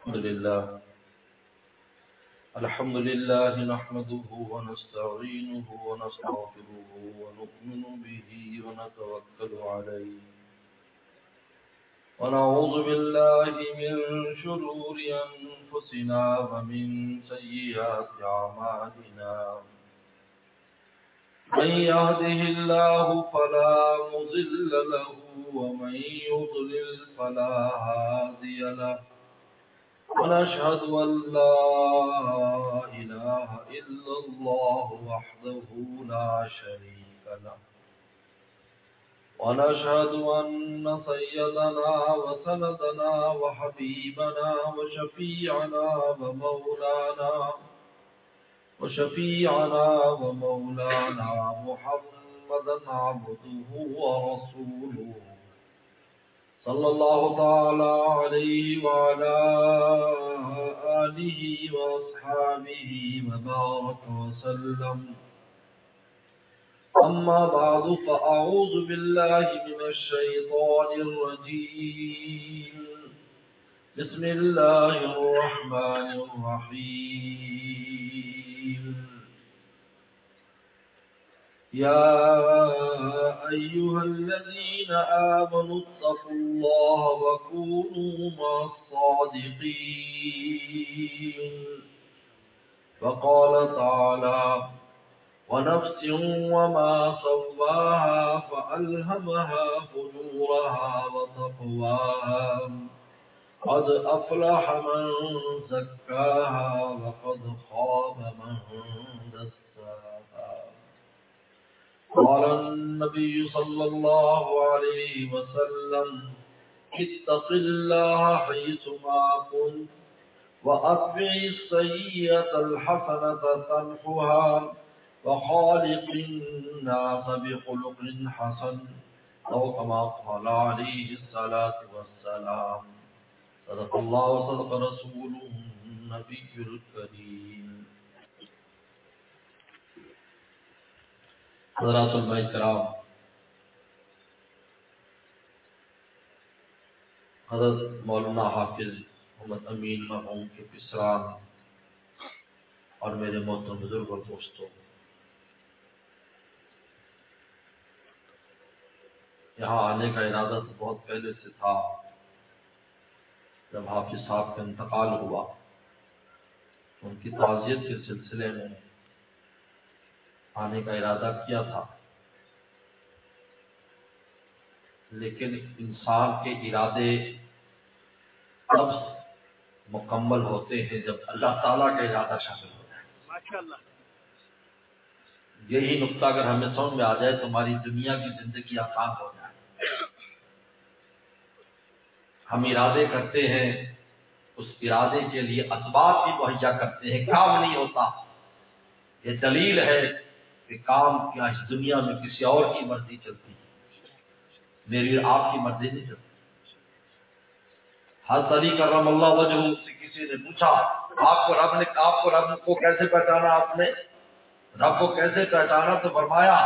الحمد لله نحمده ونستعينه ونستغفره ونؤمن به ونتوكل عليه ونعوذ بالله من شرور أنفسنا ومن سيئات أعمالنا من يهده الله فلا مضل له ومن يضلل فلا هادي له ونشهد أن لا إله إلا الله وحده لا شريك له ونشهد أن سيدنا وسندنا وحبيبنا وشفيعنا ومولانا محمدا عبده ورسوله صلى الله تعالى عليه وعلى آله وأصحابه وبارك وسلم أما بعد فأعوذ بالله من الشيطان الرجيم بسم الله الرحمن الرحيم يا أيها الذين آمنوا اتقوا الله وكونوا مع الصادقين وقال تعالى ونفس وما سواها فألهمها فجورها وتقواها قد أفلح من زكاها وقد خاب من دساها قال النبي صلى الله عليه وسلم اتق الله حيثما كنت وأتبع السيئة الحسنة تمحها وخالق الناس بخلق حسن أو كما قال عليه الصلاة والسلام صدق الله وصدق رسوله النبي الكريم. حضرات علماء کرام، حضرت مولانا حافظ محمد امین مرحوم کے پسران اور میرے محترم بزرگ اور دوستوں، یہاں آنے کا ارادہ تو بہت پہلے سے تھا. جب حافظ صاحب کا انتقال ہوا ان کی تعزیت کے سلسلے میں آنے کا ارادہ کیا تھا، لیکن انسان کے ارادے تب مکمل ہوتے ہیں جب اللہ تعالیٰ کا ارادہ شامل ہو جائے. یہی نقطہ اگر ہمیں سمجھ میں آ جائے تو ہماری دنیا کی زندگی آسان ہو جائے. ہم ارادے کرتے ہیں، اس ارادے کے لیے اسباب بھی مہیا کرتے ہیں، کام نہیں ہوتا. یہ دلیل ہے کہ کام کیا اس دنیا میں کسی اور کی مرضی چلتی ہے، میری آپ کی مرضی نہیں چلتی. حضرت علی کرم اللہ وجہ سے کسی نے پوچھا آپ کو رب کو کیسے پہچانا، آپ نے رب کو کیسے پہچانا؟ تو فرمایا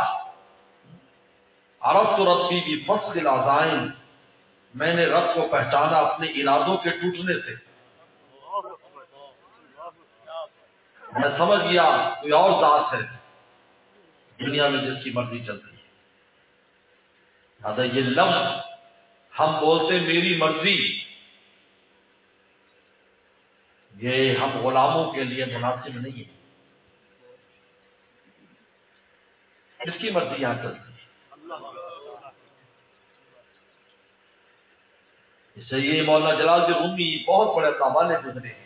عرفت ربی بفصل العزائم، میں نے رب کو پہچانا اپنے ارادوں کے ٹوٹنے سے. میں سمجھ گیا کوئی اور ذات ہے دنیا میں جس کی مرضی چلتی ہے. لہذا یہ لفظ ہم بولتے میری مرضی، یہ ہم غلاموں کے لیے مناسب نہیں ہے. اس کی مرضی یہاں چلتی ہے. اس سے یہ مولانا جلال الدین رومی بہت بڑے قابل گزرے ہیں.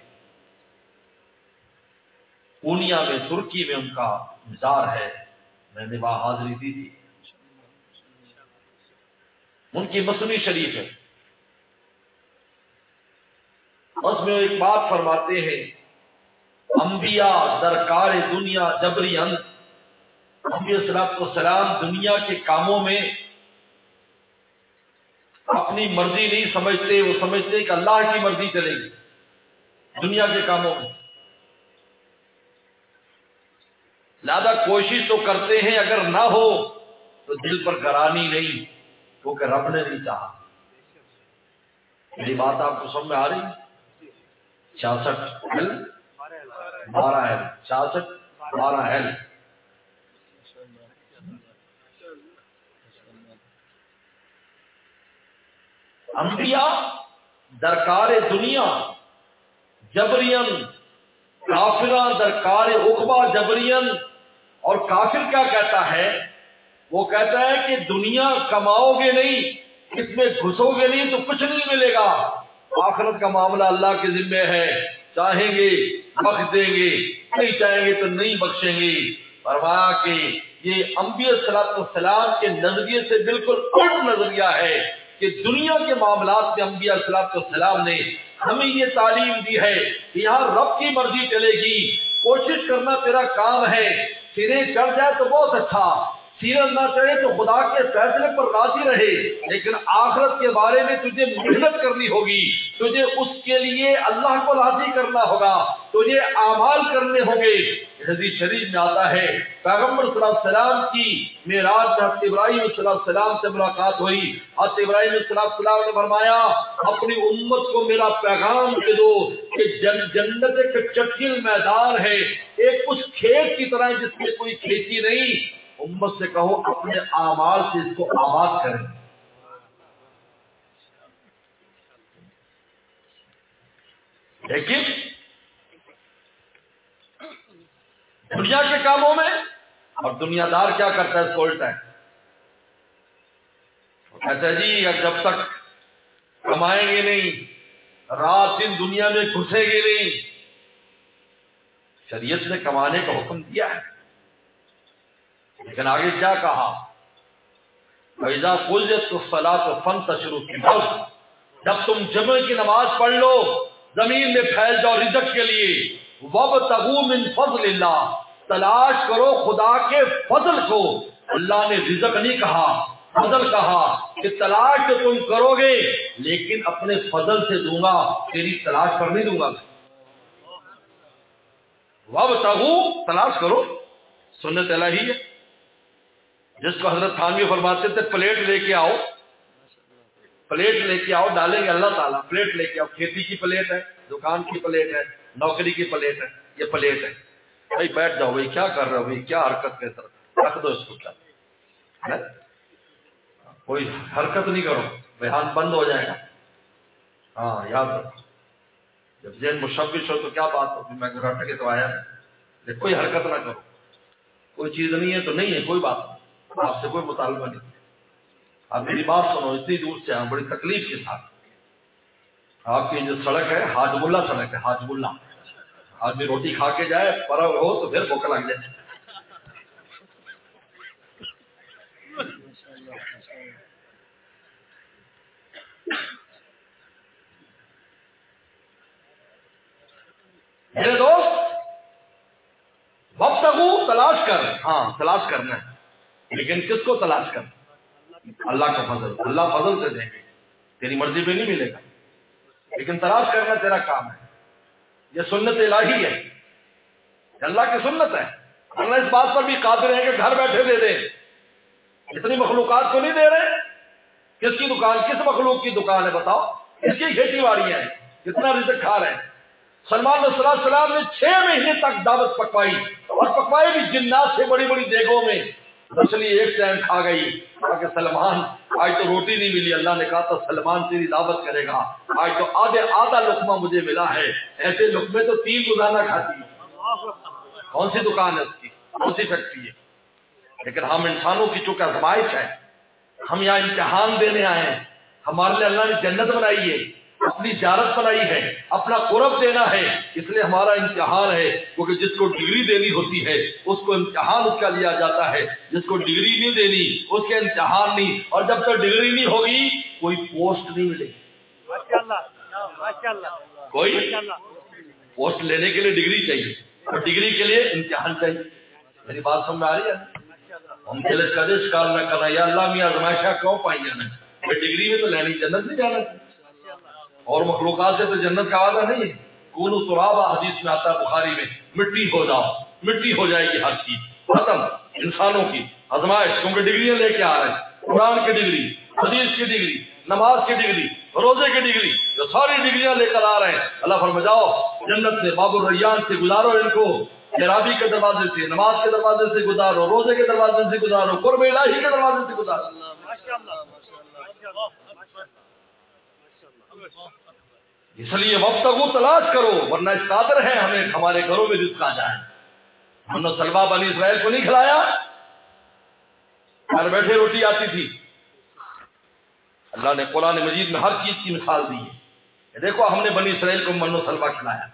پونیا میں ترکی میں ان کا مزار ہے، میں نے وہاں حاضری دی تھی. ان کی مثنوی شریف ہے، اس میں ایک بات فرماتے ہیں انبیاء درکار دنیا جبری انت. انبیاء السلام دنیا کے کاموں میں اپنی مرضی نہیں سمجھتے، وہ سمجھتے کہ اللہ کی مرضی چلے گی دنیا کے کاموں میں. لہذا کوشش تو کرتے ہیں، اگر نہ ہو تو دل پر گرانی نہیں، کیونکہ رب نے نہیں چاہا. میری بات آپ کو سمجھ میں آ رہی ہے؟ 66 L 12 L 66 12 L. انبیاء درکار دنیا جبرین، کافراں درکار عقبہ جبرین. اور کافر کیا کہتا ہے؟ وہ کہتا ہے کہ دنیا کماؤ گے نہیں، اس میں گھسو گے نہیں تو کچھ نہیں ملے گا. آخرت کا معاملہ اللہ کے ذمہ ہے، چاہیں گے بخش دیں گے، نہیں چاہیں گے تو نہیں بخشیں گے. فرمایا کہ یہ انبیاء صلی السلام کے نظریے سے بالکل الٹ نظریہ ہے کہ دنیا کے معاملات میں انبیاء صلی السلام نے ہمیں یہ تعلیم دی ہے کہ یہاں رب کی مرضی چلے گی، کوشش کرنا تیرا کام ہے. سینے چڑھ جائے تو بہت اچھا، سینے نہ چڑھے تو خدا کے فیصلے پر راضی رہے، لیکن آخرت کے بارے میں تجھے محنت کرنی ہوگی، تجھے اس کے لیے اللہ کو راضی کرنا ہوگا، تجھے اعمال کرنے ہوں گے. حدیث شریف میں آتا ہے پیغمبر صلی اللہ علیہ وسلم کی معراج میں حضرت ابراہیم صلی اللہ علیہ وسلم سے ملاقات ہوئی. حضرت ابراہیم صلی اللہ علیہ وسلم نے فرمایا اپنی امت کو میرا پیغام دے دو کہ جنت ایک چٹکل میدان ہے، ایک اس کھیت کی طرح جس میں کوئی کھیتی نہیں. امت سے کہو اپنے اعمال سے اس کو آباد کریں. لیکن دنیا کے کاموں میں اور دنیا دار کیا کرتا ہے؟ اس کو الٹا ہے. کہتا ہے جی اب جب تک کمائیں گے نہیں، رات دن دنیا میں گھسیں گے نہیں. شریعت نے کمانے کا حکم دیا ہے، لیکن آگے کیا کہا؟ فَإِذَا قُضِيَتِ الصَّلَاةُ فَانتَشِرُوا فِي الْأَرْضِ. جب تم جمعہ کی نماز پڑھ لو زمین میں پھیل جاؤ رزق کے لیے. وَابْتَغُوا مِنْ فَضْلِ اللَّهِ. تلاش کرو خدا کے فضل کو. اللہ نے رزق نہیں کہا، فضل کہا کہ تلاش تو تم کرو گے لیکن اپنے فضل سے دوں گا، تیری تلاش پر نہیں دوں گا. وَابْتَغُوا تلاش کرو، سنت الہی ہے. جس کو حضرت تھانوی فرماتے تھے پلیٹ لے کے آؤ، پلیٹ لے کے آؤ، ڈالیں گے اللہ تعالیٰ. پلیٹ لے کے آؤ، کھیتی کی پلیٹ ہے، دکان کی پلیٹ ہے، نوکری کی پلیٹ ہے، یہ پلیٹ ہے. بھائی بیٹھ جاؤ، بھائی کیا کر رہے ہو، بھائی کیا حرکت کر رہے، رکھ دو اس کو. کیا کوئی حرکت نہیں کرو، بیان بند ہو جائے گا. ہاں یاد رکھو، جب ذہن مشوش ہو تو کیا بات ہوگی، میں گھر کے تو آیا نہیں. کوئی حرکت نہ کرو، کوئی چیز نہیں ہے تو نہیں ہے، کوئی بات نہیں، آپ سے کوئی مطالبہ نہیں. آپ میری بات سنو، اتنی دور سے آئے بڑی تکلیف کے ساتھ. آپ کی جو سڑک ہے حاج ملا سڑک ہے، حاج ملا. آدمی روٹی کھا کے جائے پرو ہو تو پھر بھوک لگ جائے. میرے دوست وابتغوا تلاش کر، ہاں تلاش کرنا ہے، لیکن کس کو تلاش کرنا؟ اللہ کا فضل. اللہ فضل سے دیں گے، تیری مرضی پہ نہیں ملے گا، لیکن تلاش کرنا تیرا کام ہے. یہ سنت الہی ہے، اللہ کی سنت ہے. اللہ اس بات پر بھی قادر ہے کہ گھر بیٹھے دے دیں. اتنی مخلوقات کو نہیں دے رہے. کس کی دکان، کس مخلوق کی دکان ہے بتاؤ؟ کس کی کھیتی باڑیاں ہیں، کتنا رزق کھا رہے ہیں. سلمان صلی اللہ علیہ وسلم نے 6 مہینے تک دعوت پکوائی، اور پکوائی بھی جنات سے بڑی بڑی دیگوں میں. مچھلی ایک ٹائم کھا گئی، کہا کہ سلمان آج تو روٹی نہیں ملی. اللہ نے کہا تھا سلمان تیری دعوت کرے گا، آج تو آدھا لقمہ مجھے ملا ہے. ایسے لقمے تو 3 روزانہ کھاتی ہے. کون سی دکان ہے اس کی، کون سی فیکٹری ہے؟ لیکن ہم انسانوں کی چونکہ آزمائش ہے، ہم یہاں امتحان دینے آئے ہیں. ہمارے لیے اللہ نے جنت بنائی ہے، اپنی زیارت بنائی ہے، اپنا قرب دینا ہے، اس لیے ہمارا امتحان ہے. کیونکہ جس کو ڈگری دینی ہوتی ہے اس کو امتحان اس کا لیا جاتا ہے، جس کو ڈگری نہیں دینی اس کے امتحان نہیں. اور جب تک ڈگری نہیں ہوگی کوئی پوسٹ نہیں ملے گی. کوئی پوسٹ لینے کے لیے ڈگری چاہیے، اور ڈگری کے لیے امتحان چاہیے. میری بات سمجھ میں آ رہی ہے؟ ہم دل کدے شکار نہ کرنا یا اللہ میں آزمائشہ کیوں پائی جانا ہے. ڈگری میں تو لینی، جنت نہیں جانا. اور مخلوقات سے تو جنت کا وعدہ نہیں ہے. کونوا ترابا حدیث میں آتا ہے بخاری میں، مٹی ہو جاؤ، مٹی ہو جائے گی ہر چیز ختم. انسانوں کی آزمائش، کیونکہ ڈگریاں لے کے آ رہے ہیں، قرآن کی ڈگری، حدیث کی ڈگری. نماز کی ڈگری، روزے کی ڈگری، جو ساری ڈگریاں لے کر آ رہے ہیں، اللہ فرمائے جاؤ جنت سے باب الریان سے گزارو ان کو، شرابی کے دروازے سے، نماز کے دروازے سے گزارو، روزے کے دروازے سے گزارو، قرب الہی کے دروازے سے گزارو۔ اس لیے وابتغوا تلاش کرو، ورنہ اس قادر ہے ہمیں ہمارے گھروں میں رزق آ جائے۔ ہم نے سلوا بنی اسرائیل کو نہیں کھلایا، گھر بیٹھے روٹی آتی تھی۔ اللہ نے قرآن مجید میں ہر چیز کی مثال دی ہے، دیکھو ہم نے بنی اسرائیل کو من و سلوا کھلایا،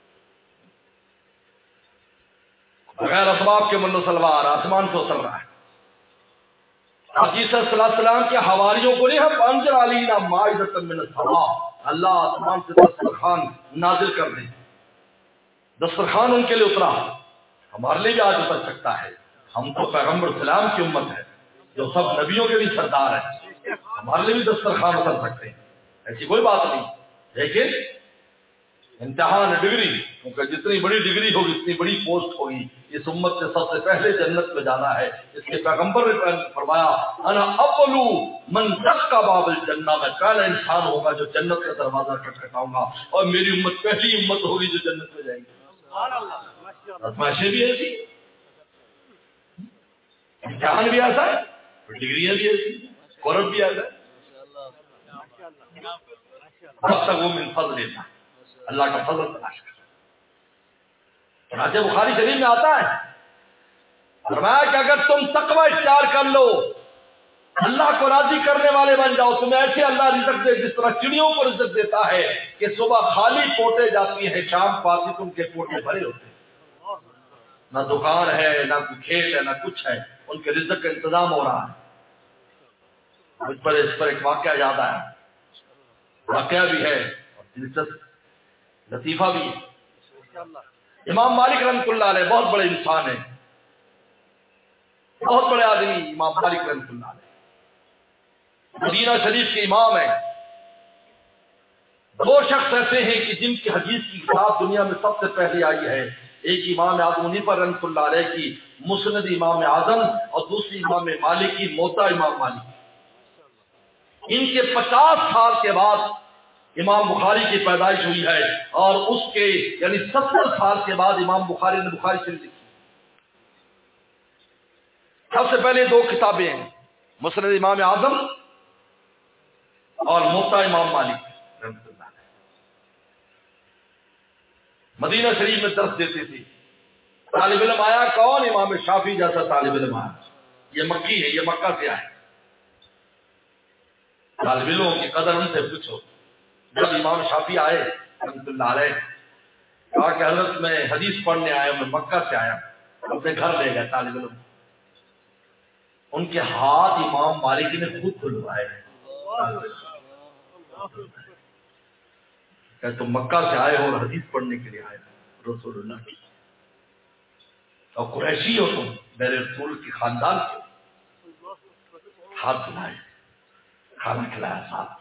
بغیر اسباب کے من و سلوا آ رہا، آسمان سے اتر رہا ہے۔ حدیث صلی اللہ علیہ وسلم کے حواریوں کو نہیں، ہم انزل علینا مائدۃ من السماء، اللہ آسمان سے دسترخوان نازل کر دیں، دسترخوان ان کے لیے اترا، ہمارے لیے بھی آج اتر سکتا ہے۔ ہم تو پیغمبر سلام کی امت ہے جو سب نبیوں کے بھی سردار ہے، ہمارے لیے بھی دسترخوان اتر سکتے ہیں، ایسی کوئی بات نہیں۔ لیکن امتحان ڈگری، کیونکہ جتنی بڑی ڈگری ہوگی اتنی بڑی پوسٹ ہوگی۔ اس امت سے سب سے پہلے جنت میں جانا ہے، اس کے پیغمبر نے فرمایا انا اول من دق باب الجنہ، میں پہلا انسان ہوگا جو جنت کا دروازہ کھٹکھٹاؤں گا، اور میری امت پہلی امت ہوگی جو جنت میں جائے گی۔ سبحان اللہ۔ آزمائشیں بھی ایسی، امتحان بھی ایسا ہے، ڈگریاں بھی ایسی، قرب بھی ایسا ہے۔ وابتغوا من فضل اللہ، اللہ کا فضل تلاش کرو۔ چنانچہ بخاری شریف میں آتا ہے، فرمایا کہ اگر تم تقوی اختیار کر لو، اللہ کو راضی کرنے والے بن جاؤ، تمہیں ایسے اللہ رزق دے جس طرح چڑیوں کو رزق دیتا ہے کہ صبح خالی پوٹے جاتی ہیں، شام کو آتی تم کے پوٹے بھرے ہوتے ہیں، نہ دکان ہے نہ کوئی کھیت ہے نہ کچھ ہے، ان کے رزق کا انتظام ہو رہا ہے۔ مجھ پر اس پر ایک واقعہ یاد آیا، واقعہ بھی ہے اور دلچسپ لطیفہ بھی ہے۔ امام مالک رحمۃ اللہ علیہ بہت بڑے انسان ہیں، بہت بڑے آدمی امام مالک رحمۃ اللہ علیہ، مدینہ شریف کے امام ہیں۔ دو شخص ایسے ہیں کہ جن کی حدیث کی کتاب دنیا میں سب سے پہلے آئی ہے، ایک امام اعظم حنیفہ رحمۃ اللہ علیہ کی مسند امام اعظم، اور دوسری امام مالک کی موطا امام مالک۔ ان کے 50 سال کے بعد امام بخاری کی پیدائش ہوئی ہے، اور اس کے یعنی 70 سال کے بعد امام بخاری نے بخاری شریف لکھی۔ سب سے پہلے دو کتابیں ہیں، مسند امام اعظم اور موطا امام مالک رحمۃ اللہ علیہ۔ مدینہ شریف میں درس دیتے تھے، طالب علم آیا، کون؟ امام شافعی جیسا طالب علم آیا، یہ مکی ہے، یہ مکہ سے آئے۔ طالب علموں کی قدر ان سے پوچھو۔ جب امام شافعی آئے رحمۃ اللہ علیہ، کہا کہ حضرت میں حدیث پڑھنے آیا، میں مکہ سے آیا، اپنے گھر لے گئے طالب علم، ان کے ہاتھ امام مالک نے خود کھلوائے کہ تم مکہ سے آئے ہو اور حدیث پڑھنے کے لیے آئے ہو رسول اللہ کی، اور قریشی ہو تم، میرے رسول کی خاندان کے، ہاتھ دھلائے، کھانا کھلایا ساتھ۔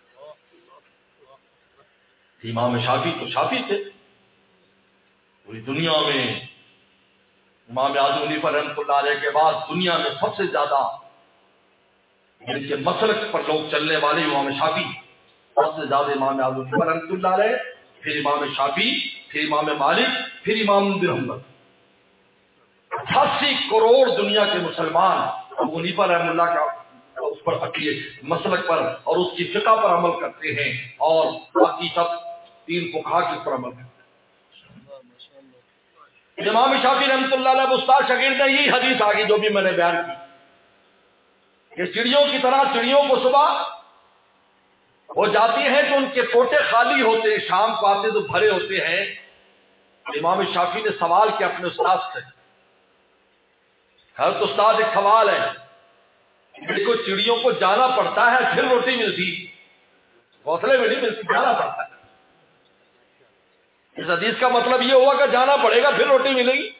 امام شافعی تو شافعی تھے، پوری دنیا میں امام اعظم حنیفہ رحمۃ اللہ علیہ کے بعد دنیا میں سب سے زیادہ جن کے مسلک پر لوگ چلنے والے امام شافعی، سب سے زیادہ امام اعظم حنیفہ رحمۃ اللہ علیہ، پھر امام شافعی، پھر امام مالک، پھر امام بن حنبل۔ 88 کروڑ دنیا کے مسلمان ابو حنیفہ رحمۃ اللہ کا اس پر عقیدے مسلک پر اور اس کی فقہ پر عمل کرتے ہیں، اور باقی سب 3 فقہا کی پر عمل کرتے ہیں۔ امام شافعی رحمۃ اللہ علیہ استاد شاگرد نے یہی حدیث آگی جو بھی میں نے بیان کی کہ چڑیوں کی طرح چڑیوں کو صبح وہ جاتی ہیں تو ان کے پوٹے خالی ہوتے ہیں، شام کو آتے تو بھرے ہوتے ہیں۔ امام شافعی نے سوال کیا اپنے استاد سے، حضرت استاد ایک سوال ہے، دیکھو چڑیوں کو جانا پڑتا ہے پھر روٹی ملتی، گھونسلے میں نہیں ملتی، جانا پڑتا ہے، اس حدیث کا مطلب یہ ہوا کہ جانا پڑے گا پھر روٹی ملے گی۔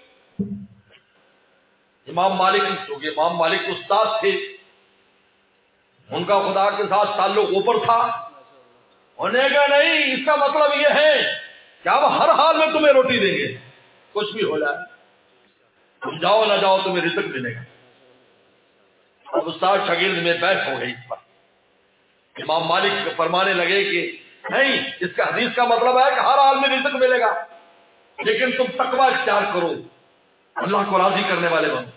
امام مالک کیونکہ امام مالک استاد تھے، ان کا خدا کے ساتھ تعلق اوپر تھا، انہیں کہا نہیں، اس کا مطلب یہ ہے کہ اب ہر حال میں تمہیں روٹی دیں گے، کچھ بھی ہو جائے، تم جاؤ نہ جاؤ تمہیں رزق ملے گا۔ اب استاد شاگرد میں بحث ہو گئی اس پر، امام مالک فرمانے لگے کہ نہیں، اس کا حدیث کا مطلب ہے کہ ہر حال میں رزق ملے گا، لیکن تم تقویٰ اختیار کرو، اللہ کو راضی کرنے والے بنو۔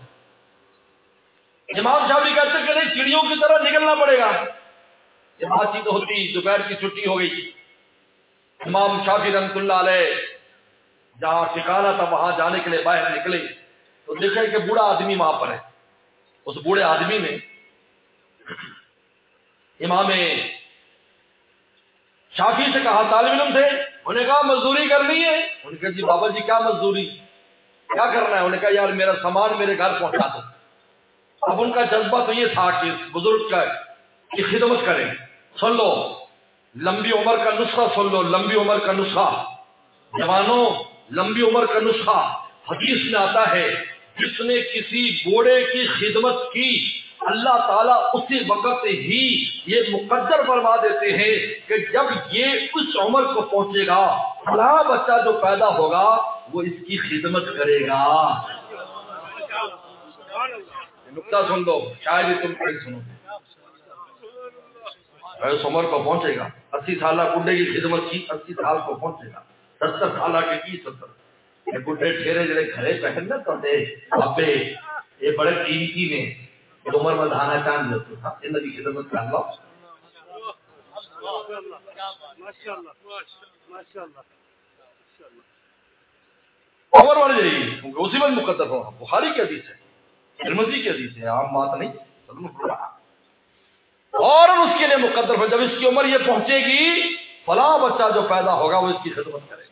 امام شافعی کہتے ہیں کہ نہیں، چڑیوں کی طرح نکلنا پڑے گا۔ یہ بات چیت ہوتی، دوپہر کی چھٹی ہو گئی، امام شافعی رحمۃ اللہ علیہ جہاں ٹھکانا تھا وہاں جانے کے لیے باہر نکلے تو دیکھا کہ بوڑھا آدمی وہاں پر ہے۔ اس بوڑھے آدمی نے امام شافعی سے کہا، طالب علم تھے، انہوں نے کہا مزدوری کرنی ہے؟ انہوں نے کہا جی بابا جی کیا مزدوری، کیا کرنا ہے؟ انہوں نے کہا یار میرا سامان میرے گھر پہنچا دو۔ اب ان کا جذبہ تو یہ تھا کہ بزرگ کی خدمت کریں۔ سن لو لمبی عمر کا نسخہ، سن لو لمبی عمر کا نسخہ، جوانوں لمبی عمر کا نسخہ حدیث میں آتا ہے، جس نے کسی بوڑھے کی خدمت کی اللہ تعالیٰ اسی وقت ہی یہ مقدر فرما دیتے ہیں کہ جب یہ اس عمر کو پہنچے گا فلاں بچہ جو پیدا ہوگا وہ اس کی خدمت کرے گا۔ نقطہ سن دو، شاید ہی تم کہیں سنو، اس عمر کو پہنچے گا، 80 سالہ بڈھے کی خدمت کی، 80 سال کو پہنچے گا، 70 سالہ کے کی 70 یہ بڈھے ٹھہرے جڑے گھرے پہننا کرتے بابے یہ بڑے قیمتی نے عمر میں دھانا چاند دیتے تھا، ان کی خدمت کر لو۔ عمر بڑھ جائے گی کیونکہ اسی وقت مقدر ہوگا، بخاری کی حدیث ہے، ترمذی کی حدیث ہے، عام بات نہیں۔ اور اس کے لیے مقدر ہو جب اس کی عمر یہ پہنچے گی فلاں بچہ جو پیدا ہوگا وہ اس کی خدمت کرے گا۔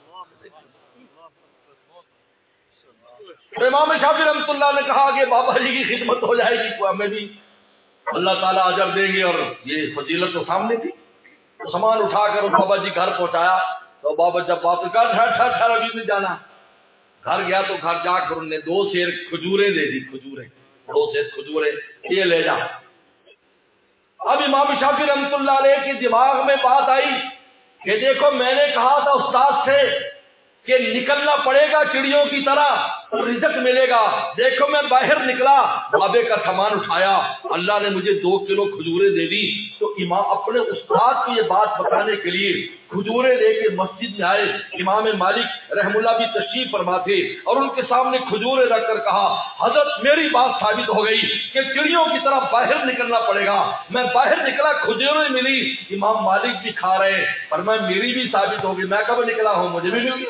تو امام شافعی رحمۃ اللہ نے کہا کہ بابا جی کی خدمت ہو جائے گی، ہمیں بھی اللہ تعالیٰ اجر دیں گے، اور یہ فضیلت تو سامنے تھی۔ تو سامان اٹھا کر بابا جی گھر پہنچایا تو بابا جب واپس ٹھہر ابھی نہیں جانا، گھر گیا تو گھر جا کر انہوں نے 2 سیر کھجوریں دے دی، 2 سیر کھجوریں، یہ لے جا۔ اب امام شافعی رحمۃ اللہ علیہ کے دماغ میں بات آئی کہ دیکھو میں نے کہا تھا استاد سے کہ نکلنا پڑے گا چڑیوں کی طرح اور رزق ملے گا، دیکھو میں باہر نکلا، بابے کا سامان اٹھایا، اللہ نے مجھے 2 کلو کھجوریں دے دی۔ تو امام اپنے استاد کو یہ بات بتانے کے لیے کھجوریں لے کے مسجد میں آئے، امام مالک رحم اللہ بھی تشریف فرما تھے، اور ان کے سامنے کھجوریں رکھ کر کہا حضرت میری بات ثابت ہو گئی کہ چڑیوں کی طرح باہر نکلنا پڑے گا۔ میں باہر نکلا، کھجوریں ملی، امام مالک بھی کھا رہے، پر میں میری بھی ثابت ہوگی، میں کب نکلا ہوں مجھے بھی ملی۔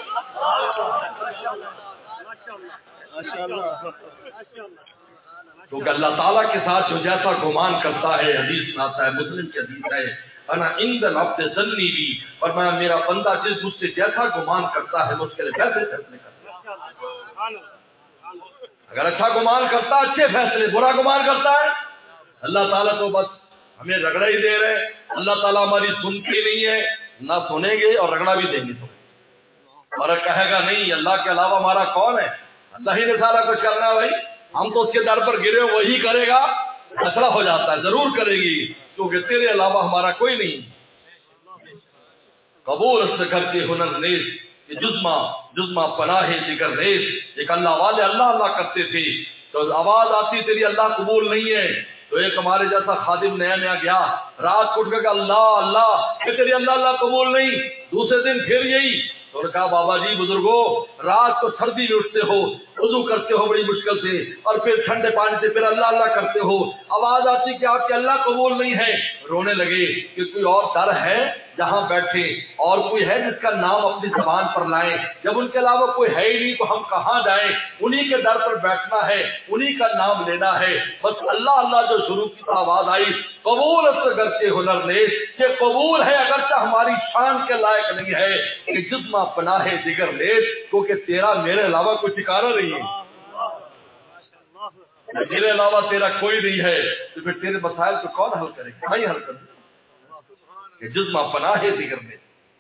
کیونکہ اللہ تعالیٰ کے ساتھ جو جیسا گمان کرتا ہے، حدیث میں آتا ہے، مسلم کی حدیث ہے، انا عند العبد ظنی بھی، اور میں میرا بندہ جس مجھ سے جیسا گمان کرتا ہے اس کے لیے ویسے فیصلے کرتا ہے۔ اگر اچھا گمان کرتا ہے اچھے فیصلے، برا گمان کرتا ہے اللہ تعالیٰ تو بس ہمیں رگڑا ہی دے رہے، اللہ تعالیٰ ہماری سنتی نہیں ہے، نہ سنیں گے اور رگڑا بھی دیں گے تو، اور کہے گا نہیں اللہ کے علاوہ ہمارا کون ہے، اللہ ہی نے سارا کچھ کرنا ہے، بھائی ہم تو اس کے در پر گرے، وہی کرے گا، مسئلہ ہو جاتا ہے، ضرور کرے گی کیونکہ تیرے علاوہ ہمارا کوئی نہیں۔ قبول سے کر کے ہنر نیز کہ جزما پناہ ذکر نیز، ایک اللہ والے اللہ اللہ کرتے تھے تو آواز آتی تیری اللہ قبول نہیں ہے، تو ایک ہمارے جیسا خادم نیا نیا گیا، رات کو اٹھ کر اللہ اللہ کہ تیری اللہ اللہ قبول نہیں، دوسرے دن پھر یہی، تو انہوں نے کہا بابا جی بزرگوں رات کو سردی میں اٹھتے ہو، وضو کرتے ہو بڑی مشکل سے، اور پھر ٹھنڈے پانی سے پھر اللہ اللہ کرتے ہو، آواز آتی کہ آپ کے اللہ قبول نہیں ہے، رونے لگے کہ کوئی اور در ہے جہاں بیٹھے، اور کوئی ہے جس کا نام اپنی زبان پر لائیں، جب ان کے علاوہ کوئی ہے ہی نہیں تو ہم کہاں جائیں، انہی کے در پر بیٹھنا ہے، انہی کا نام لینا ہے، بس اللہ اللہ جو شروع کی تو آواز آئی قبول اگر کے ہنر نیز، کہ قبول ہے اگرچہ ہماری شان کے لائق نہیں ہے، کہ جسمہ پناہ دیگر نیز، کیونکہ تیرا میرے علاوہ کوئی ٹھکانہ نہیں ہے، میرے علاوہ تیرا کوئی نہیں ہے، تو پھر تیرے مسائل کو کون حل کرے گا، میں حل کر دوں کہ جسمہ پناہ دیگر نیز،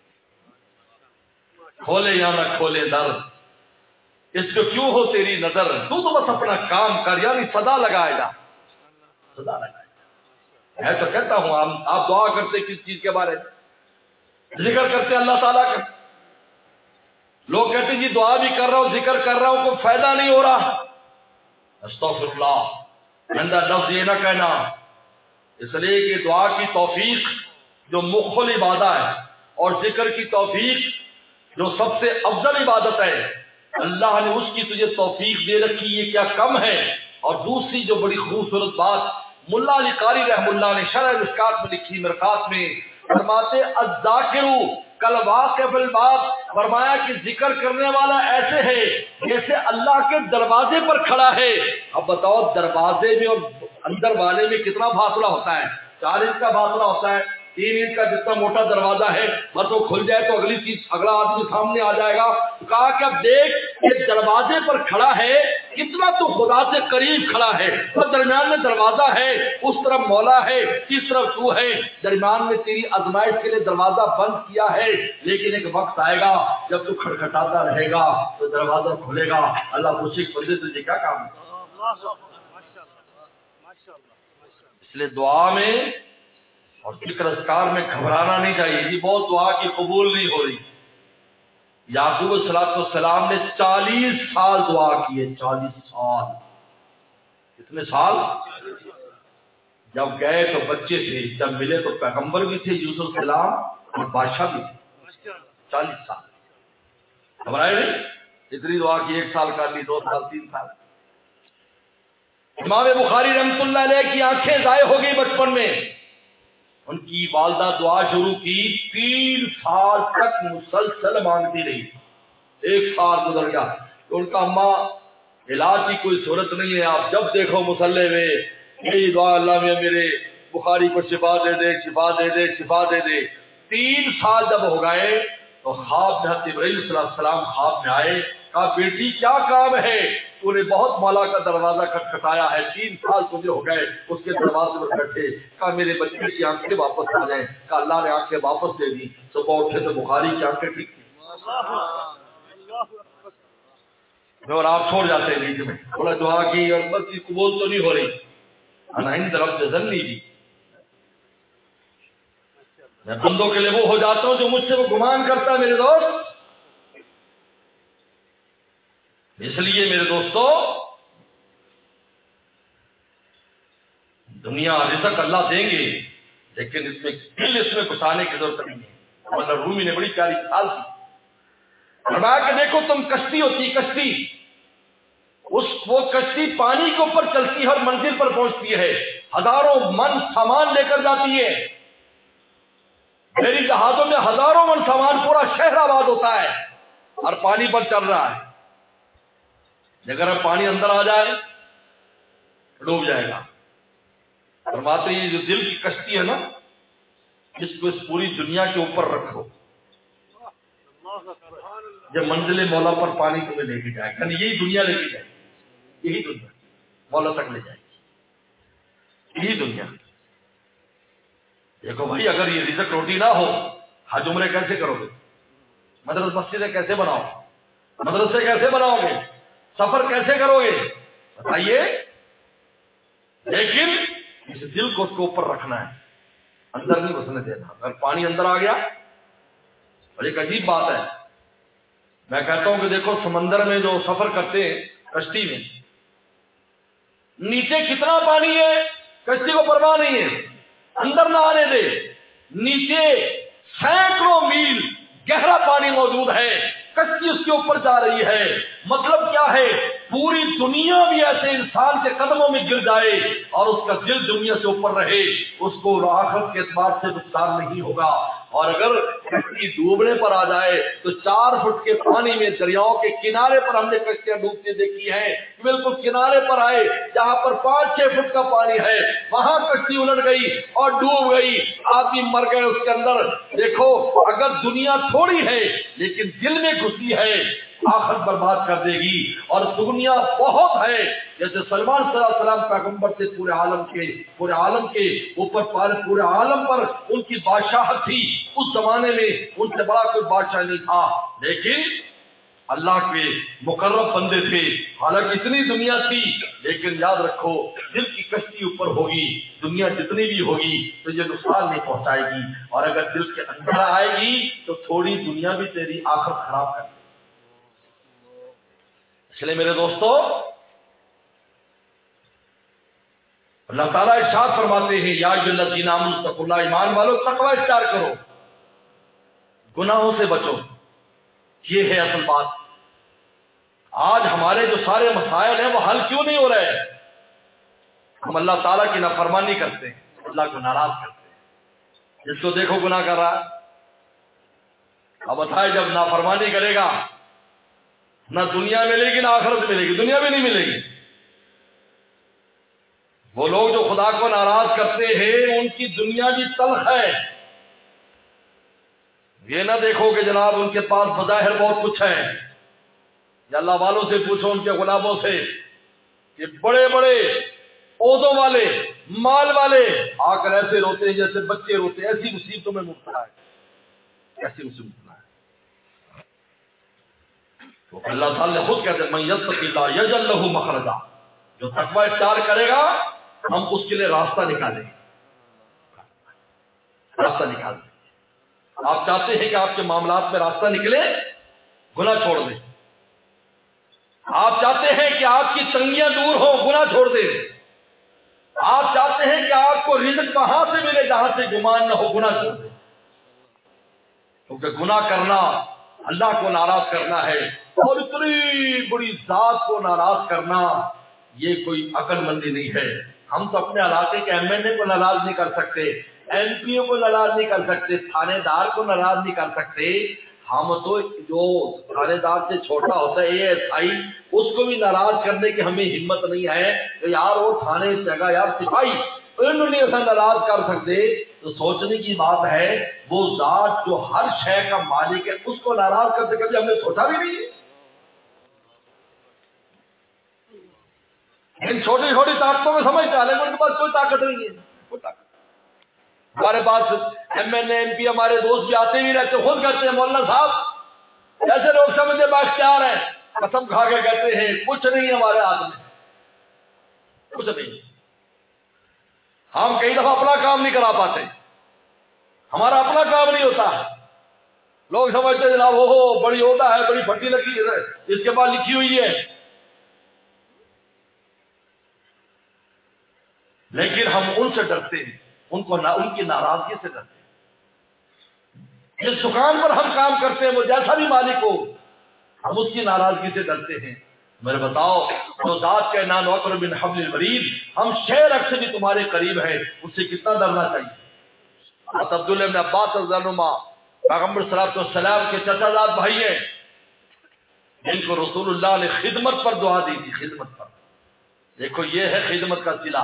کھولے یا نہ کھولے در اس کو کیوں ہو تیری نظر، تو بس اپنا کام کر، یعنی صدا لگائے گا، صدا لگائے گا۔ میں تو کہتا ہوں آپ دعا کرتے کس چیز کے بارے میں، ذکر کرتے اللہ تعالیٰ کا، لوگ کہتے جی دعا بھی کر رہا ہوں ذکر کر رہا ہوں کوئی فائدہ نہیں ہو رہا، استغفر اللہ، گندا لفظ یہ نہ کہنا، اس لیے کہ دعا کی توفیق جو مخل عبادت ہے اور ذکر کی توفیق جو سب سے افضل عبادت ہے، اللہ نے اس کی تجھے توفیق دے رکھی، یہ کیا کم ہے؟ اور دوسری جو بڑی خوبصورت بات ملا علی قاری رحم اللہ نے شرح مشکات میں لکھی، مرقات میں فرماتے الذاکر کالواقف الباب، فرمایا کہ ذکر کرنے والا ایسے ہے جیسے اللہ کے دروازے پر کھڑا ہے۔ اب بتاؤ دروازے میں اور اندر والے میں کتنا فاصلہ ہوتا ہے؟ 4 انچ کا فاصلہ ہوتا ہے، 3 انچ کا جتنا موٹا دروازہ ہے، بس وہ کھل جائے تو اگلی چیز اگلا آدمی سامنے آ جائے گا۔ کہا کہ اب دیکھ یہ دروازے پر کھڑا ہے، کتنا تو خدا سے قریب کھڑا ہے، تو درمیان میں دروازہ ہے، اس طرف مولا ہے، اس طرف تو ہے، درمیان میں تیری آزمائش کے لیے دروازہ بند کیا ہے، لیکن ایک وقت آئے گا جب تو کھٹکھٹاتا رہے گا تو دروازہ کھلے گا۔ اللہ خوشی بندے تجھے کیا کام ہے؟ اس لیے دعا میں اور ذکر اذکار میں گھبرانا نہیں چاہیے۔ یہ بہت دعا کی قبول نہیں ہو رہی۔ یعقوب صلاۃ والسلام نے 40 سال دعا کی ہے، 40 سال۔ کتنے سال؟ جب گئے تو بچے تھے، جب ملے تو پیغمبر بھی تھے یوسف السلام اور بادشاہ بھی تھے۔ 40 سال گھبرائے نہیں، اتنی دعا کی، 1 سال کر لی، 2 سال، 3 سال۔ امام بخاری رحمۃ اللہ علیہ کی آنکھیں ضائع ہو گئی بچپن میں، ان کی والدہ دعا شروع کی، 3 سال تک مسلسل مانگتی رہی۔ 1 سال گزر گیا تو ان کا اماں علاج کی کوئی صورت نہیں ہے، آپ جب دیکھو مصلی میں یہی دعا، اللہ میں میرے بخاری کو شفا دے دے، شفا دے دے، شفا دے دے۔ 3 سال جب ہو گئے تو خواب میں جبرائیل صلی اللہ علیہ وسلم خواب میں آئے، کہا بیٹی کیا کام ہے؟ تو نے بہت مولا کا دروازہ کھٹکھٹایا ہے، 3 سال تجھے ہو گئے اس کے دروازے پر بیٹھے۔ کہا میرے بچے کی آنکھیں واپس آ جائیں۔ کہا اللہ نے آنکھیں واپس دے دی۔ صبح اٹھے تو بخاری کی آنکھیں ٹھیک تھی، اور آپ چھوڑ جاتے ہیں بیچ میں، بولا دعا کی اور بس قبول تو نہیں ہو رہی۔ انا عند رب ظنی بھی، میں بندوں کے لیے وہ ہو جاتا ہوں جو مجھ سے وہ گمان کرتا ہے میرے دوست۔ اس لیے میرے دوستو دنیا رزق اللہ دیں گے، لیکن اس میں دل اس میں گھسانے کی ضرورت نہیں ہے۔ مطلب رومی نے بڑی پیاری مثال کی، فرمایا کہ دیکھو تم کشتی ہوتی، کشتی وہ کشتی پانی کے اوپر چلتی ہے اور منزل پر پہنچتی ہے، ہزاروں من سامان لے کر جاتی ہے۔ میری جہازوں میں ہزاروں من سامان، پورا شہر آباد ہوتا ہے اور پانی پر چل رہا ہے، اگر اب پانی اندر آ جائے ڈوب جائے گا۔ فرماتے ہیں یہ جو دل کی کشتی ہے نا، اس کو اس پوری دنیا کے اوپر رکھو، جب منزل مولا پر پانی تمہیں لے کے جائے گا، یہی دنیا لے کے جائے گی، یہی دنیا مولا تک لے جائے گی، یہی دنیا۔ دیکھو بھائی اگر یہ رزق روٹی نہ ہو، حج عمرے کیسے کرو گے؟ مدرسے مسجدیں کیسے بناؤ، مدرسے کیسے بناؤ گے، سفر کیسے کرو گے بتائیے؟ لیکن اس دل کو اس کے اوپر رکھنا ہے، اندر نہیں گھسنے دینا۔ اگر پانی اندر آ گیا، اور ایک عجیب بات ہے، میں کہتا ہوں کہ دیکھو سمندر میں جو سفر کرتے ہیں کشتی میں، نیچے کتنا پانی ہے کشتی کو پرواہ نہیں ہے، اندر نہ آنے دے، نیچے سینکڑوں میل گہرا پانی موجود ہے، کشتی اس کے اوپر جا رہی ہے۔ مطلب کیا ہے؟ پوری دنیا بھی ایسے انسان کے قدموں میں گر جائے اور اس کا دل دنیا سے اوپر رہے، اس کو آخرت کے اعتبار سے نقصان نہیں ہوگا۔ اور اگر کشتی ڈوبنے پر آ جائے تو 4 فٹ کے پانی میں، دریاؤں کے کنارے پر ہم نے کشتیاں ڈوبتے دیکھی ہیں، بالکل کنارے پر آئے جہاں پر 5-6 فٹ کا پانی ہے، وہاں کشتی الٹ گئی اور ڈوب گئی، آدمی مر گئے اس کے اندر۔ دیکھو اگر دنیا تھوڑی ہے لیکن دل میں گھسی ہے، آخرت برباد کر دے گی۔ اور دنیا بہت ہے، جیسے سلمان صلی اللہ علیہ وسلم پیغمبر سے پورے عالم کے اوپر، پورے عالم پر ان کی بادشاہت تھی، اس زمانے میں ان سے بڑا کوئی بادشاہ نہیں تھا، لیکن اللہ کے مقرب بندے تھے۔ حالانکہ اتنی دنیا تھی، لیکن یاد رکھو دل کی کشتی اوپر ہوگی، دنیا جتنی بھی ہوگی تو یہ نقصان نہیں پہنچائے گی، اور اگر دل کے اندر آئے گی تو تھوڑی دنیا بھی تیری آخرت خراب کر دے گی۔ اس لیے میرے دوستو اللہ تعالیٰ ارشاد فرماتے ہیں یا ایھا الذین آمنوا اتقوا اللہ، ایمان والو تقوی اختیار کرو، گناہوں سے بچو. یہ ہے اصل بات. آج ہمارے جو سارے مسائل ہیں وہ حل کیوں نہیں ہو رہے؟ ہم اللہ تعالیٰ کی نافرمانی کرتے ہیں، اللہ کو ناراض کرتے ہیں. جس کو دیکھو گناہ کر رہا ہے. اب بتائے جب نافرمانی کرے گا نہ دنیا ملے گی نہ آخرت ملے گی، دنیا بھی نہیں ملے گی. وہ لوگ جو خدا کو ناراض کرتے ہیں ان کی دنیا بھی تلخ ہے. یہ نہ دیکھو کہ جناب ان کے پاس بظاہر بہت کچھ ہے. یا اللہ والوں سے پوچھو، ان کے غلاموں سے، کہ بڑے بڑے عہدوں والے، مال والے آ کر ایسے روتے ہیں جیسے بچے روتے ہیں. ایسی مصیبتوں میں مبتلا ہے، ایسی مصیبتوں ہے. تو اللہ تعالی نے خود کہتے ہیں من یتق اللہ یجعل لہ مخرجا، جو تقوی اختیار کرے گا ہم اس کے لیے راستہ نکالیں گے، راستہ نکال دیں. آپ چاہتے ہیں کہ آپ کے معاملات میں راستہ نکلے، گناہ چھوڑ دیں. آپ چاہتے ہیں کہ آپ کی تنگیاں دور ہوں، گناہ چھوڑ دیں. آپ چاہتے ہیں کہ آپ کو رزق وہاں سے ملے جہاں سے گمان نہ ہو، گناہ چھوڑ دیں. کیونکہ گناہ کرنا اللہ کو ناراض کرنا ہے، اور اتنی بڑی ذات کو ناراض کرنا یہ کوئی عقل مندی نہیں ہے. ہم تو اپنے علاقے کے ایم این اے کو ناراض نہیں کر سکتے، ایم پی او کو ناراض نہیں کر سکتے، تھانے دار کو ناراض نہیں کر سکتے. ہم تو جو تھانے دار سے چھوٹا ہوتا ہے اے ایس آئی، اس کو بھی ناراض کرنے کی ہمیں ہمت نہیں ہے کہ یار وہ تھانے جگہ یار سپاہی انہوں نے ایسا ناراض کر سکتے. تو سوچنے کی بات ہے وہ ذات جو ہر شے کا مالک ہے اس کو ناراض کرتے کبھی ہم نے سوچا بھی نہیں. ان چھوٹی چھوٹی طاقتوں میں سمجھتے ہیں لیکن ان کے پاس کوئی طاقت نہیں ہے، کوئی طاقت. ہمارے پاس M N A M P ہمارے دوست بھی آتے بھی رہتے، خود کہتے ہیں مولانا صاحب ایسے لوگ سمجھے بااختیار ہیں، قسم کھا کے کہتے ہیں کچھ نہیں ہمارے ہاتھ میں، کچھ نہیں. ہم کئی دفعہ اپنا کام نہیں کرا پاتے، ہمارا اپنا کام نہیں ہوتا. لوگ سمجھتے ہیں جناب وہ بڑی عہدہ ہے، بڑی پھٹی لگی ہے، اس کے بعد لکھی ہوئی ہے. لیکن ہم ان سے ڈرتے ہیں، ان کی ناراضگی سے ڈرتے ہیں. جس دکان پر ہم کام کرتے ہیں وہ جیسا بھی مالک ہو ہم اس کی ناراضگی سے ڈرتے ہیں. میرے بتاؤ جو ذات کے نان وقر بن حبل الورید، ہم شیر اکثر بھی تمہارے قریب ہیں، اس سے کتنا ڈرنا چاہیے. حضرت عبداللہ بن عباس رضی اللہ عنہما پیغمبر صلی اللہ علیہ وسلم کے چچا زاد بھائی ہیں، جن کو رسول اللہ نے خدمت پر دعا دی تھی، خدمت پر. دیکھو یہ ہے خدمت کا صلہ.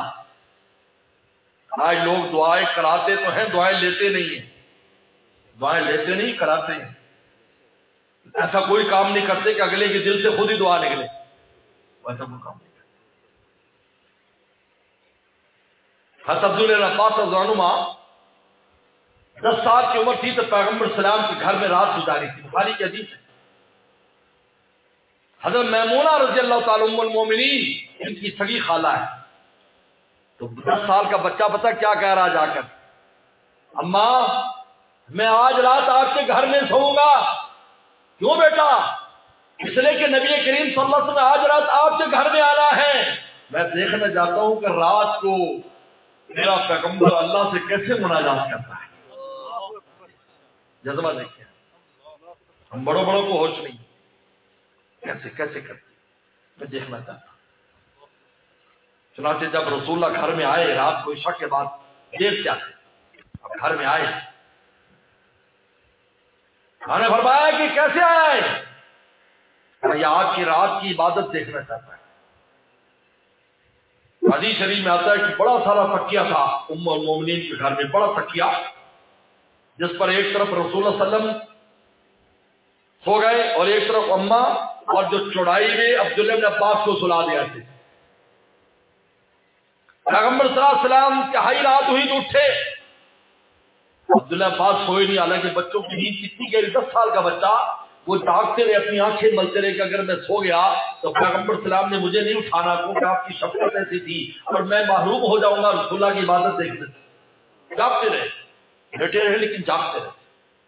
آج لوگ دعائیں کراتے تو ہیں، دعائیں لیتے نہیں ہیں. دعائیں لیتے نہیں، کراتے ہیں. ایسا کوئی کام نہیں کرتے کہ اگلے کے دل سے خود ہی دعا نکلے، ایسا کوئی کام نہیں کرتے. حضرت عبداللہ بن عباس رضی اللہ عنہما 10 سال کی عمر تھی تو پیغمبر سلام کے گھر میں رات گزاری تھی. بخاری کی حدیث ہے. حضرت میمونہ رضی اللہ تعالی ام المومنین ان کی سگی خالہ ہے. تو 10 سال کا بچہ پتہ کیا کہہ رہا جا کر، اماں میں آج رات آپ کے گھر میں سوؤں گا. کیوں بیٹا؟ اس لیے کہ نبی کریم صلی اللہ علیہ وسلم آج رات آپ کے گھر میں آنا ہے. میں دیکھنا چاہتا ہوں کہ رات کو میرا پیغمبر اللہ سے کیسے مناجات کرتا ہے. جذبہ دیکھیں، ہم بڑوں بڑوں کو ہوش نہیں، کیسے کیسے کرتے، میں دیکھنا چاہتا ہوں. چنانچہ جب رسول اللہ گھر میں آئے رات کو عشاء کے بعد دیر سے آتے، اب گھر میں آئے، میں نے فرمایا کہ کیسے آیا ہے؟ یہ آپ کی رات کی عبادت دیکھنا چاہتا ہے. حدیث شریف میں آتا ہے کہ بڑا سارا تکیہ تھا ام المومنین کے گھر میں، بڑا تکیہ جس پر ایک طرف رسول اللہ صلی اللہ علیہ وسلم سو گئے اور ایک طرف اماں، اور جو چوڑائی میں عبداللہ بن عباس کو سلا دیا تھے. پیغمبر صلی اللہ علیہ وسلم تہائی رات ہوئی تو اٹھے. عبداللہ عباس سوئے نہیں، حالانکہ بچوں کی نیند کتنی گہری، 10 سال کا بچہ، وہ جاگتے رہے، اپنی آنکھیں ملتے رہے کہ اگر میں سو گیا تو پیغمبر صلی اللہ علیہ وسلم نے مجھے نہیں اٹھانا، کیونکہ آپ کی شفقت ایسی تھی اور میں محروم ہو جاؤں گا رسول اللہ کی عبادت دیکھنے سے. جاگتے رہے، بیٹھے رہے لیکن جاگتے رہے.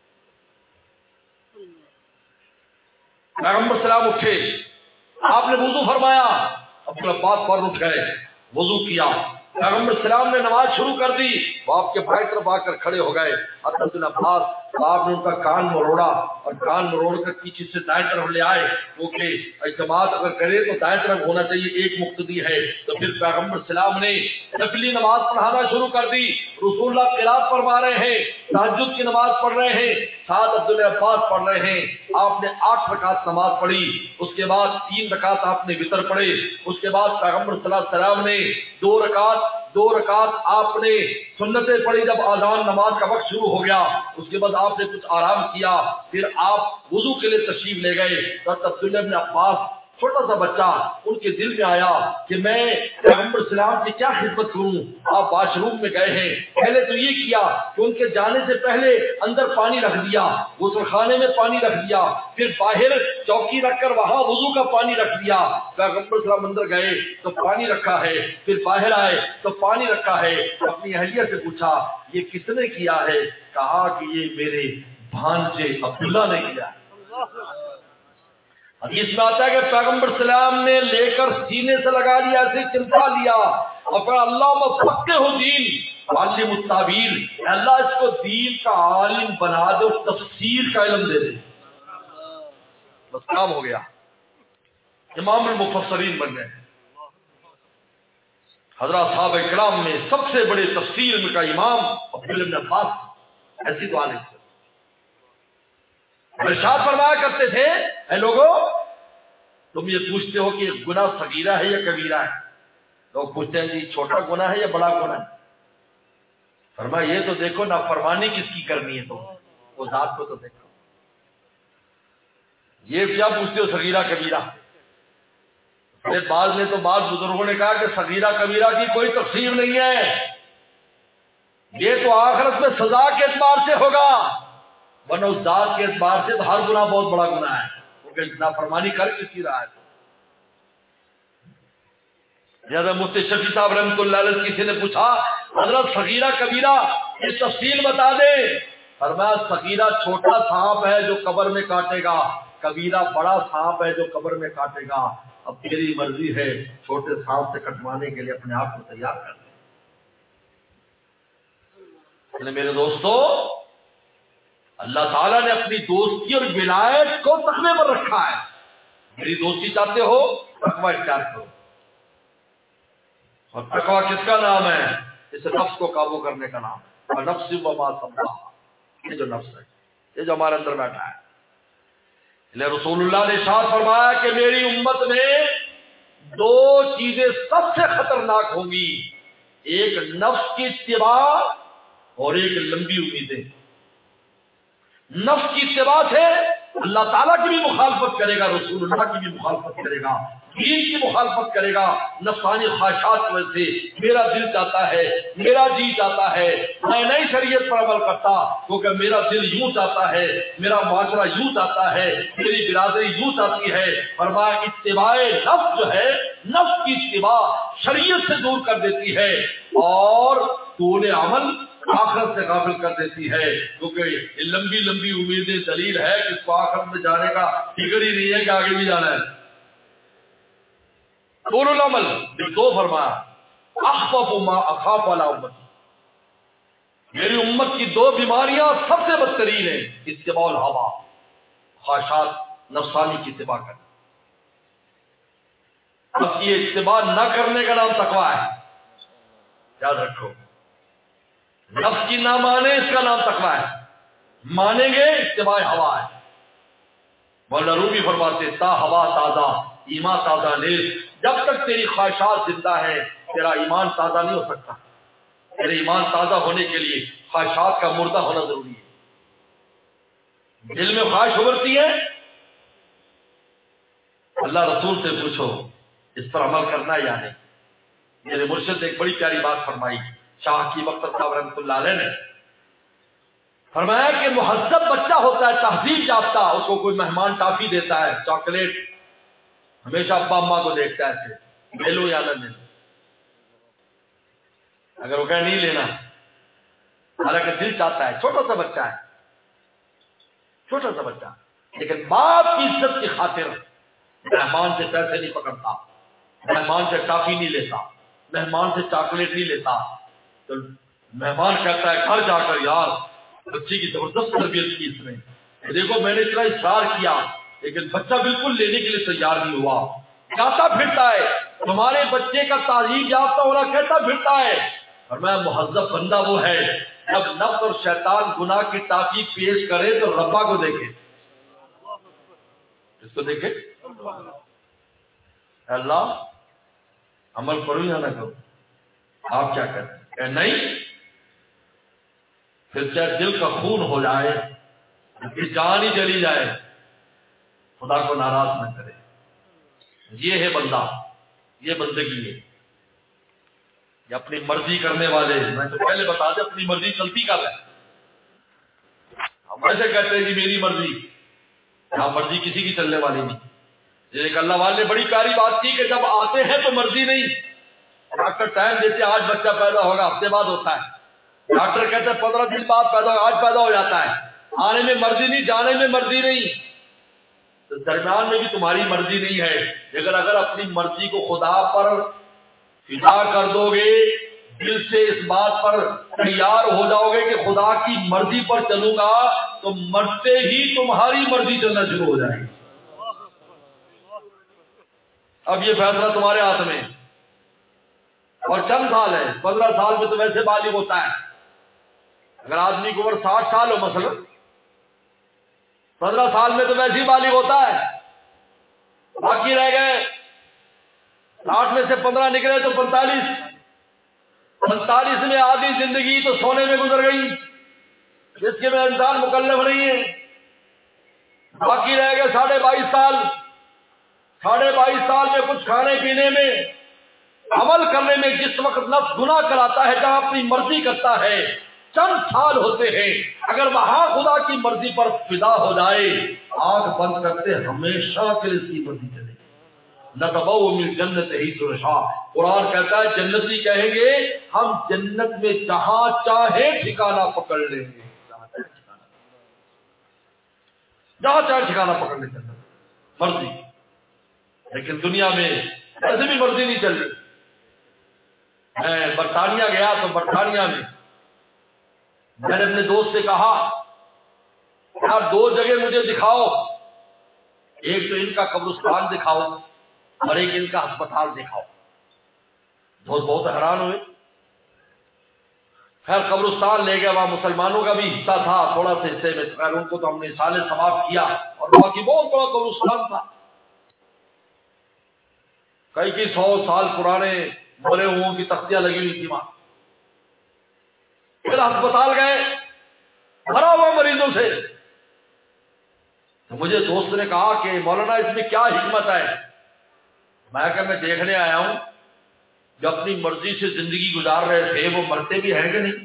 پیغمبر صلی اللہ علیہ وسلم اٹھے، آپ نے وضو فرمایا. عبداللہ عباس فوراً اٹھ گئے، وضو کیا، پیغمبر السلام نے نماز شروع کر دی، وہ آپ کے بائیں طرف آ کر کھڑے ہو گئے. حضرت عباس آپ نے ان کا کان مروڑا اور کان مروڑ کر پیچھے سے دائیں طرف لے آئے، کیونکہ اجتماعات اگر کرے تو دائیں طرف ہونا چاہیے، ایک مقتدی ہے. تو پھر پیغمبر السلام نے نفلی نماز پڑھانا شروع کر دی. رسول اللہ قرات فرما رہے ہیں، تہجد کی نماز پڑھ رہے ہیں، ساتھ عبداللہ عباس پڑھ رہے ہیں. آپ نے 8 رکعت نماز پڑھی، اس کے بعد 3 رکعت آپ نے وتر پڑھے. اس کے بعد پیغمبر صلی اللہ علیہ وسلم نے 2 رکعت آپ نے سنتیں پڑھی. جب اذان نماز کا وقت شروع ہو گیا اس کے بعد آپ نے کچھ آرام کیا، پھر آپ وضو کے لیے تشریف لے گئے. حضرت عبداللہ ابن عباس چھوٹا سا بچہ، ان کے دل میں آیا کہ میں پیغمبر السلام کی کیا خدمت کروں. آپ واش روم میں گئے ہیں، پہلے تو یہ کیا کہ ان کے جانے سے پہلے اندر پانی رکھ دیا، غسل خانے میں پانی رکھ دیا، پھر باہر چوکی رکھ کر وہاں وضو کا پانی رکھ دیا. پیغمبر السلام اندر گئے تو پانی رکھا ہے، پھر باہر آئے تو پانی رکھا ہے. اپنی اہلیہ سے پوچھا یہ کس نے کیا ہے؟ کہا کہ یہ میرے بھانجے عبداللہ نے کیا. حدیث میں آتا ہے کہ پیغمبر السلام نے لے کر سینے سے لگا لیا، ایسے چمٹا لیا اور پھر اللہ فقہ دین عالم التعبیر، اللہ اس کو دین کا عالم بنا دے اور تفسیر کا علم دے دے. بس کام ہو گیا، امام المفسرین بن گئے. حضرات صحابہ کرام میں سب سے بڑے تفسیر کا امام عبداللہ بن عباس ایسی تو عالم تھے. ارشاد فرمایا کرتے تھے اے لوگوں تم یہ پوچھتے ہو کہ گناہ صغیرہ ہے یا کبیرہ ہے. لوگ پوچھتے ہیں جی چھوٹا گناہ ہے یا بڑا گناہ ہے. فرمایا یہ تو دیکھو نافرمانی کس کی کرنی ہے، تو وہ ذات کو تو دیکھو. یہ کیا پوچھتے ہو صغیرہ کبیرہ؟ بعض نے تو بعض بزرگوں نے کہا کہ صغیرہ کبیرہ کی کوئی تقسیم نہیں ہے، یہ تو آخرت میں سزا کے اعتبار سے ہوگا، ورنہ اس ذات کے اعتبار سے تو ہر گناہ بہت بڑا گناہ ہے، کیونکہ نافرمانی کر کس کی رہا ہے. جیسے مفتی شفیع صاحب رحمۃ اللہ علیہ کسی نے پوچھا حضرت صغیرہ کبیرہ کی تفصیل بتا دیں. فرمایا صغیرہ چھوٹا سانپ ہے جو قبر میں کاٹے گا، کبیرہ بڑا سانپ ہے جو قبر میں کاٹے گا. اب تیری مرضی ہے چھوٹے سانپ سے کٹوانے کے لیے اپنے آپ کو تیار کر دیں. میرے دوستو اللہ تعالیٰ نے اپنی دوستی اور ولایت کو تخمے پر رکھا ہے. میری دوستی چاہتے ہو تقوی اختیار کرو. اور تقوی کس کا نام ہے؟ اس نفس کو قابو کرنے کا نام ہے. اور نفس وما سواہا، یہ جو نفس ہے، یہ جو ہمارے اندر بیٹھا ہے. رسول اللہ نے ارشاد فرمایا کہ میری امت میں 2 چیزیں سب سے خطرناک ہوں گی، ایک نفس کی اتباع اور ایک لمبی امیدیں. نفس کی اتباع سے اللہ تعالیٰ کی بھی مخالفت کرے گا، رسول اللہ کی بھی مخالفت کرے گا، دین کی مخالفت کرے گا. نفسانی خواہشات کی وجہ سے میرا دل چاہتا ہے، میرا جی چاہتا ہے، میں نئی شریعت پر عمل کرتا کیونکہ میرا دل یوں چاہتا ہے، میرا معاشرہ یوں چاہتا ہے، میری برادری یوں چاہتی ہے. فرمایا اتباع نفس جو ہے، نفس کی اتباع شریعت سے دور کر دیتی ہے اور طول عمل آخرت سے غافل کر دیتی ہے. کیونکہ لمبی لمبی امیدیں دلیل ہے کہ اس کو آخرت میں جانے کا فکر ہی نہیں ہے کہ آگے بھی جانا ہے. طول العمل دو فرمایا اخوف ما اخاف علی امتی، میری امت کی 2 بیماریاں سب سے بدترین ہیں، اتباع الہوا، خواہشات نفسانی کی اتباع کرنا. بس یہ اتباع نہ کرنے کا نام تقوی ہے، یاد رکھو. نفس کی نہ مانے اس کا نام تقوی ہے، مانیں گے اتباع ہوا ہے. مولانا رومی فرماتے تا ہوا تازہ ایمان تازہ نیز، جب تک تیری خواہشات زندہ ہے تیرا ایمان تازہ نہیں ہو سکتا. تیرے ایمان تازہ ہونے کے لیے خواہشات کا مردہ ہونا ضروری ہے. دل میں خواہش ابھرتی ہے، اللہ رسول سے پوچھو اس پر عمل کرنا یا نہیں. میرے مرشد نے ایک بڑی پیاری بات فرمائی، شاہ کی وقت صاحب رحمۃ اللہ علیہ نے فرمایا کہ مہذب بچہ ہوتا ہے، تہذیب یافتہ، اس کو کوئی مہمان ٹافی دیتا ہے، چاکلیٹ، ہمیشہ ابا اماں کو دیکھتا ہے ایسے لے لو یا نہ لے لو. اگر وہ کہے نہیں لینا، حالانکہ دل چاہتا ہے، چھوٹا سا بچہ ہے، چھوٹا سا بچہ، لیکن باپ کی عزت کی خاطر مہمان سے پیسے نہیں پکڑتا، مہمان سے ٹافی نہیں لیتا، مہمان سے چاکلیٹ نہیں لیتا، تو مہمان کہتا ہے گھر جا کر یار بچے کی زبردست تربیت کی اس نے، دیکھو میں نے اتنا اصرار کیا لیکن بچہ بالکل لینے کے لیے تیار نہیں ہوا، کہتا پھرتا ہے تمہارے بچے کا تعلیم یافتہ ہونا کہتا پھرتا ہے، اور میں مہذب بندہ وہ ہے جب نفس اور شیطان گناہ کی ٹافی پیش کرے تو ربا کو دیکھے، اس کو دیکھے اللہ عمل کرو یا نہ کرو، آپ کیا کریں؟ نہیں، پھر چاہے دل کا خون ہو جائے، پھر جان ہی چلی جائے، خدا کو ناراض نہ کرے۔ یہ ہے بندہ، یہ بندگی ہے، یہ اپنی مرضی کرنے والے، میں تو پہلے بتا دیں اپنی مرضی چلتی کب ہے؟ ہم ایسے کہتے ہیں کہ میری مرضی، یہاں مرضی کسی کی چلنے والی نہیں۔ ایک اللہ والے نے بڑی پیاری بات کی کہ جب آتے ہیں تو مرضی نہیں، ڈاکٹر ٹائم دیتے آج بچہ پیدا ہوگا، ہفتے بعد ہوتا ہے، ڈاکٹر کہتے ہیں 15 دن بعد پیدا ہوگا، آج پیدا ہو جاتا ہے، آنے میں مرضی نہیں، جانے میں مرضی نہیں، تو درمیان میں بھی تمہاری مرضی نہیں ہے، لیکن اگر اپنی مرضی کو خدا پر فدا کر دو گے، دل سے اس بات پر تیار ہو جاؤ گے کہ خدا کی مرضی پر چلوں گا، تو مرتے ہی تمہاری مرضی چلنا شروع ہو جائے گی۔ اب یہ فیصلہ تمہارے ہاتھ میں، اور چند سال ہے، 15 سال میں تو ویسے بالغ ہوتا ہے، اگر آدمی کی عمر 60 سال ہو مثلا، 15 سال میں تو ویسے ہی بالغ ہوتا ہے، باقی رہ گئے 60 میں سے 15 نکلے تو 45 میں آدھی زندگی تو سونے میں گزر گئی، جس کے میں انسان مکلف نہیں ہے، باقی رہ گئے 22.5 سال، 22.5 سال میں کچھ کھانے پینے میں، عمل کرنے میں جس وقت نفس گناہ کراتا ہے، جہاں اپنی مرضی کرتا ہے، چند سال ہوتے ہیں، اگر وہاں خدا کی مرضی پر فدا ہو جائے، آنکھ بند کرتے ہمیشہ کے لیے اس کی مرضی چلے، نتبوء من جنت حیث نشاء، قرآن کہتا ہے جنتی کہیں گے ہم جنت میں جہاں چاہے ٹھکانہ پکڑ لیں گے، جہاں چاہے ٹھکانہ پکڑ لیں گے، مرضی۔ لیکن دنیا میں ایسے بھی مرضی نہیں چل رہی۔ میں برطانیہ گیا تو برطانیہ میں نے اپنے دوست سے کہا یار 2 جگہ مجھے دکھاؤ، ایک تو ان کا قبرستان دکھاؤ اور ایک ان کا ہسپتال دکھاؤ۔ دوست بہت حیران ہوئے، خیر قبرستان لے گیا، وہاں مسلمانوں کا بھی حصہ تھا تھوڑا سا حصے میں، خیر ان کو تو ہم نے سال ثواب کیا، اور باقی بہت بڑا قبرستان تھا، کئی 100 سال پرانے مرے ہوں کی تختیاں لگی ہوئی تھی وہاں۔ پھر ہسپتال گئے، بھرا ہوا مریضوں سے، تو مجھے دوست نے کہا کہ مولانا اس میں کیا حکمت ہے؟ میں کہ میں دیکھنے آیا ہوں جو اپنی مرضی سے زندگی گزار رہے تھے وہ مرتے بھی ہیں کہ نہیں؟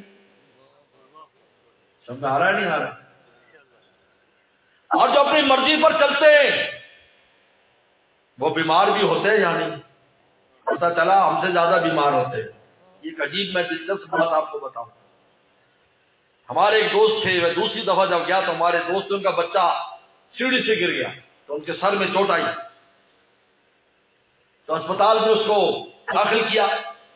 سمجھ آ رہا ہے نہیں آ رہا؟ اور جو اپنی مرضی پر چلتے ہیں وہ بیمار بھی ہوتے ہیں یا نہیں؟ پتا چلا ہم سے زیادہ بیمار ہوتے ہیں۔ ایک عجیب میں دلچسپ بات آپ کو بتاؤں، ہمارے ایک دوست تھے، میں دوسری دفعہ جب گیا تو ہمارے دوست ان کا بچہ سیڑھی سے گر گیا تو ان کے سر میں چوٹ آئی، تو اسپتال میں اس کو داخل کیا،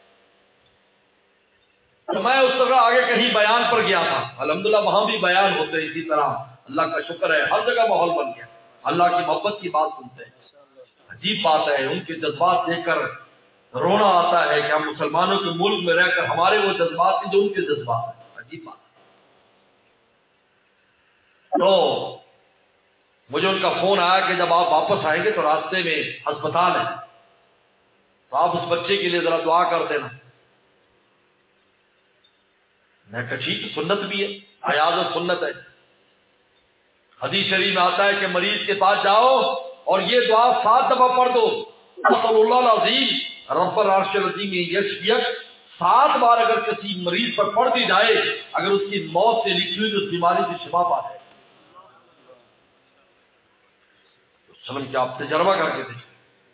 تو میں اس طرح آگے کہیں بیان پر گیا تھا، الحمدللہ وہاں بھی بیان ہوتے ہیں اسی طرح، اللہ کا شکر ہے ہر جگہ ماحول بن گیا، اللہ کی محبت کی بات سنتے ہیں۔ عجیب بات ہے، ان کے جذبات دیکھ کر رونا آتا ہے کہ ہم مسلمانوں کے ملک میں رہ کر ہمارے وہ جذبات ہیں جو ان کے جذبات ہیں، عجیب بات ہے۔ تو مجھے ان کا فون آیا کہ جب آپ واپس آئیں گے تو راستے میں ہسپتال ہے تو آپ اس بچے کے لیے ذرا دعا کر دینا۔ میں کہا ٹھیک، سنت بھی ہے، حیات و سنت ہے، حدیث شریف میں آتا ہے کہ مریض کے پاس جاؤ اور یہ دعا 7 دفعہ پڑھ دو، اسأل اللہ العظیم رب العرش العظیم یشفیک، 7 بار اگر کسی مریض پر پڑھ دی جائے، اگر اس کی موت سے لکھی ہوئی اس بیماری سے شفا پا ہے۔ سلم کیا آپ تجربہ کر کے دیکھیں۔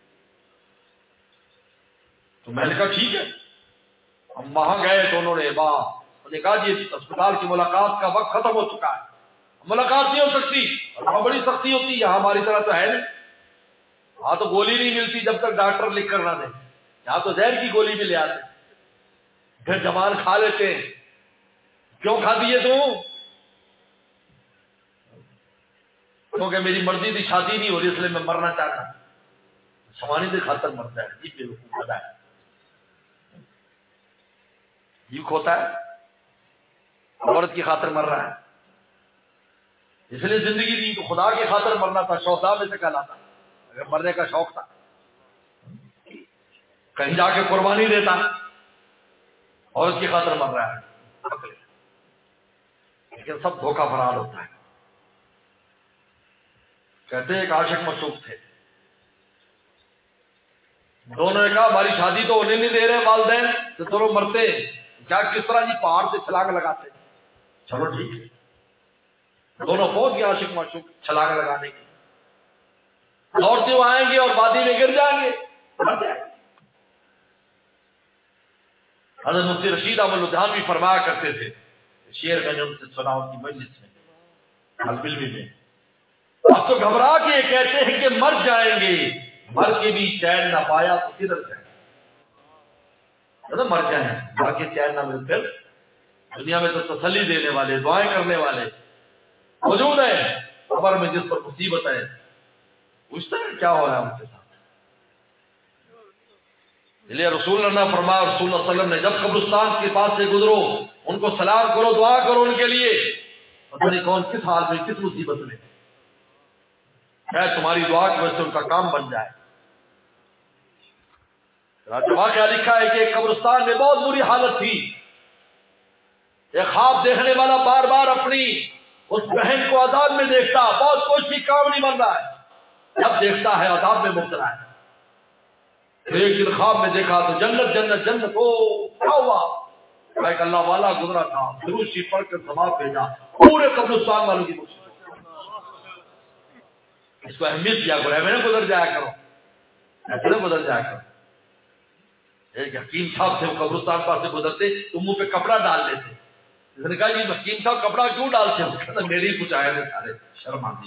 تو میں نے کہا ٹھیک ہے، ہم وہاں گئے تو انہوں نے کہا جی اسپتال کی ملاقات کا وقت ختم ہو چکا ہے، ملاقات نہیں ہو سکتی، اور وہاں بڑی سختی ہوتی ہے، یہاں ہماری طرح تو ہے نہیں، وہاں تو گولی نہیں ملتی جب تک ڈاکٹر لکھ کر نہ دے، یہاں تو زہر کی گولی بھی لے آتے، پھر جوان کھا لیتے ہیں. کیوں کھا دیے تم؟ کیونکہ میری مرضی کی شادی نہیں ہو رہی اس لیے میں مرنا چاہتا ہوں. سوانی کی خاطر مرتا ہے، جی بے وقوف ہوتا ہے، جی کھوتا ہے، عورت کی خاطر مر رہا ہے. اس لیے زندگی دی تو خدا کی خاطر مرنا تھا، شوقدہ میں سے کہلاتا. اگر مرنے کا شوق تھا کہیں جا کے قربانی دیتا، عورت کی خاطر مر رہا ہے. لیکن سب دھوکہ فرار ہوتا ہے. کہتے ہیں ایک عاشق معشوق تھے، دونوں نے کہا ہماری شادی تو ہونے نہیں دے رہے والدین، تو دونوں مرتے کیا کس طرح جی پہاڑ سے چھلانگ لگاتے. چلو ٹھیک ہے، دونوں پہنچ گئے عاشق معشوق چھلانگ لگانے کی. دوڑتے ہوئے آئیں گے اور وادی میں گر جائیں گے، مر جائیں گے. حضرت مفتی رشید احمد لدھیانوی فرمایا کرتے تھے، شعر میں نے ان سے سنا ان کی مجلس میں البلوی میں، اب تو گھبرا کے کہتے ہیں کہ مر جائیں گے، مر کے بھی چین نہ پایا تو کدھر جائیں؟ مر جائیں مر کے چین نہ مل کر. دنیا میں تو تسلی دینے والے، دعائیں کرنے والے موجود ہیں. قبر میں جس پر مصیبت ہے پوچھتا ہے کیا ہو رہا ہے ان کے ساتھ. اس لیے رسول اللہ نے فرمایا، رسول اللہ صلی اللہ علیہ وسلم نے جب قبرستان کے پاس سے گزرو ان کو سلام کرو، دعا کرو ان کے لیے. پتہ نہیں کون کس حال میں کس مصیبت میں، شاید تمہاری دعا کی وجہ سے ان کا کام بن جائے. واقعہ لکھا ہے کہ ایک قبرستان میں بہت بری حالت تھی. ایک خواب دیکھنے والا بار بار اپنی اس بہن کو عذاب میں دیکھتا، بہت کوشش کام نہیں بن رہا ہے. جب دیکھتا ہے عذاب میں مبتلا ہے. ایک دن خواب میں دیکھا تو جنت جنت جنت. او کیا ہوا؟ ایک اللہ والا گزرا تھا، درود شریف پڑھ کر ثواب بھیجا، پورے قبرستان والوں کی بخشش. اس کو اہمیت دیا کرو، میں نے گزر جایا کرو، ایسے نہ گزر جایا کرو. ایک حکیم صاحب تھے، وہ قبرستان پاس سے گزرتے تو منہ پہ کپڑا ڈال لیتے. اس نے کہا جی حکیم صاحب کپڑا کیوں ڈالتے ہو؟ کہتا میری کچھ آئے نہیں سارے شرم آتی.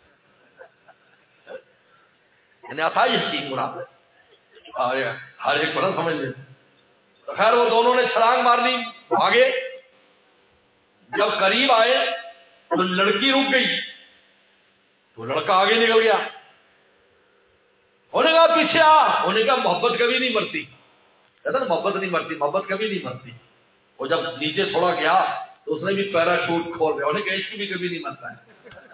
آتا ہی حکیم مراد ہر ایک بڑا سمجھ لیتے. تو خیر وہ دونوں نے چھلانگ مارنی، آگے جب قریب آئے تو لڑکی رک گئی تو لڑکا آگے نکل گیا. انہوں نے کہا پیچھے آ. انہوں نے کہا محبت کبھی نہیں مرتی. کہتا نا محبت نہیں مرتی، محبت کبھی نہیں مرتی. وہ جب نیچے تھوڑا گیا تو اس نے بھی پیراشوٹ کھول دیا. انہوں نے کہا اس کی بھی کبھی نہیں مرتا ہے.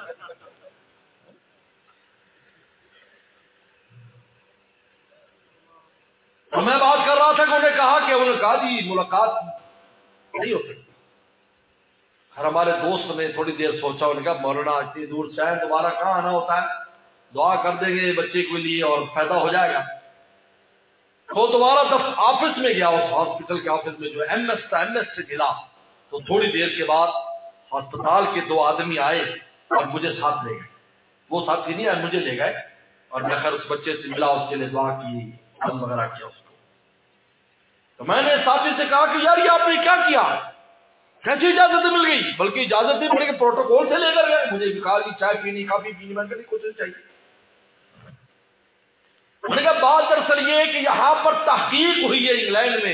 تو میں بات کر رہا تھا کہ انہوں نے کہا کہ انہوں نے کہا جی ملاقات نہیں ہوتی. ہر ہمارے دوست نے تھوڑی دیر سوچا، انہوں نے کہا مولانا اتنی دور سے دوبارہ کہاں آنا ہوتا ہے، دعا کر دیں گے بچے کے لیے اور فائدہ ہو جائے گا. تو دوبارہ آفس میں گیا، اس ہاسپٹل کے آفس میں جو ایم ایس تھا، ایم ایس سے ملا. تو تھوڑی دیر کے بعد ہسپتال کے دو آدمی آئے اور مجھے ساتھ لے گئے. وہ ساتھی نہیں آئے، مجھے لے گئے اور میں خیر اس بچے سے ملا، اس کے لیے دعا کی وغیرہ کیا اس کو. تو میں نے ساتھی سے کہا کہ یار یہ آپ نے کیا کیا؟ کیسی اجازت مل گئی؟ بلکہ اجازت نہیں مل گئی، پروٹوکول سے لے کر گئے. مجھے کہا کہ چائے پینی، کافی پینی، میں نے کچھ چاہیے. میں نے کہا بات دراصل یہ ہے کہ یہاں پر تحقیق ہوئی ہے انگلینڈ میں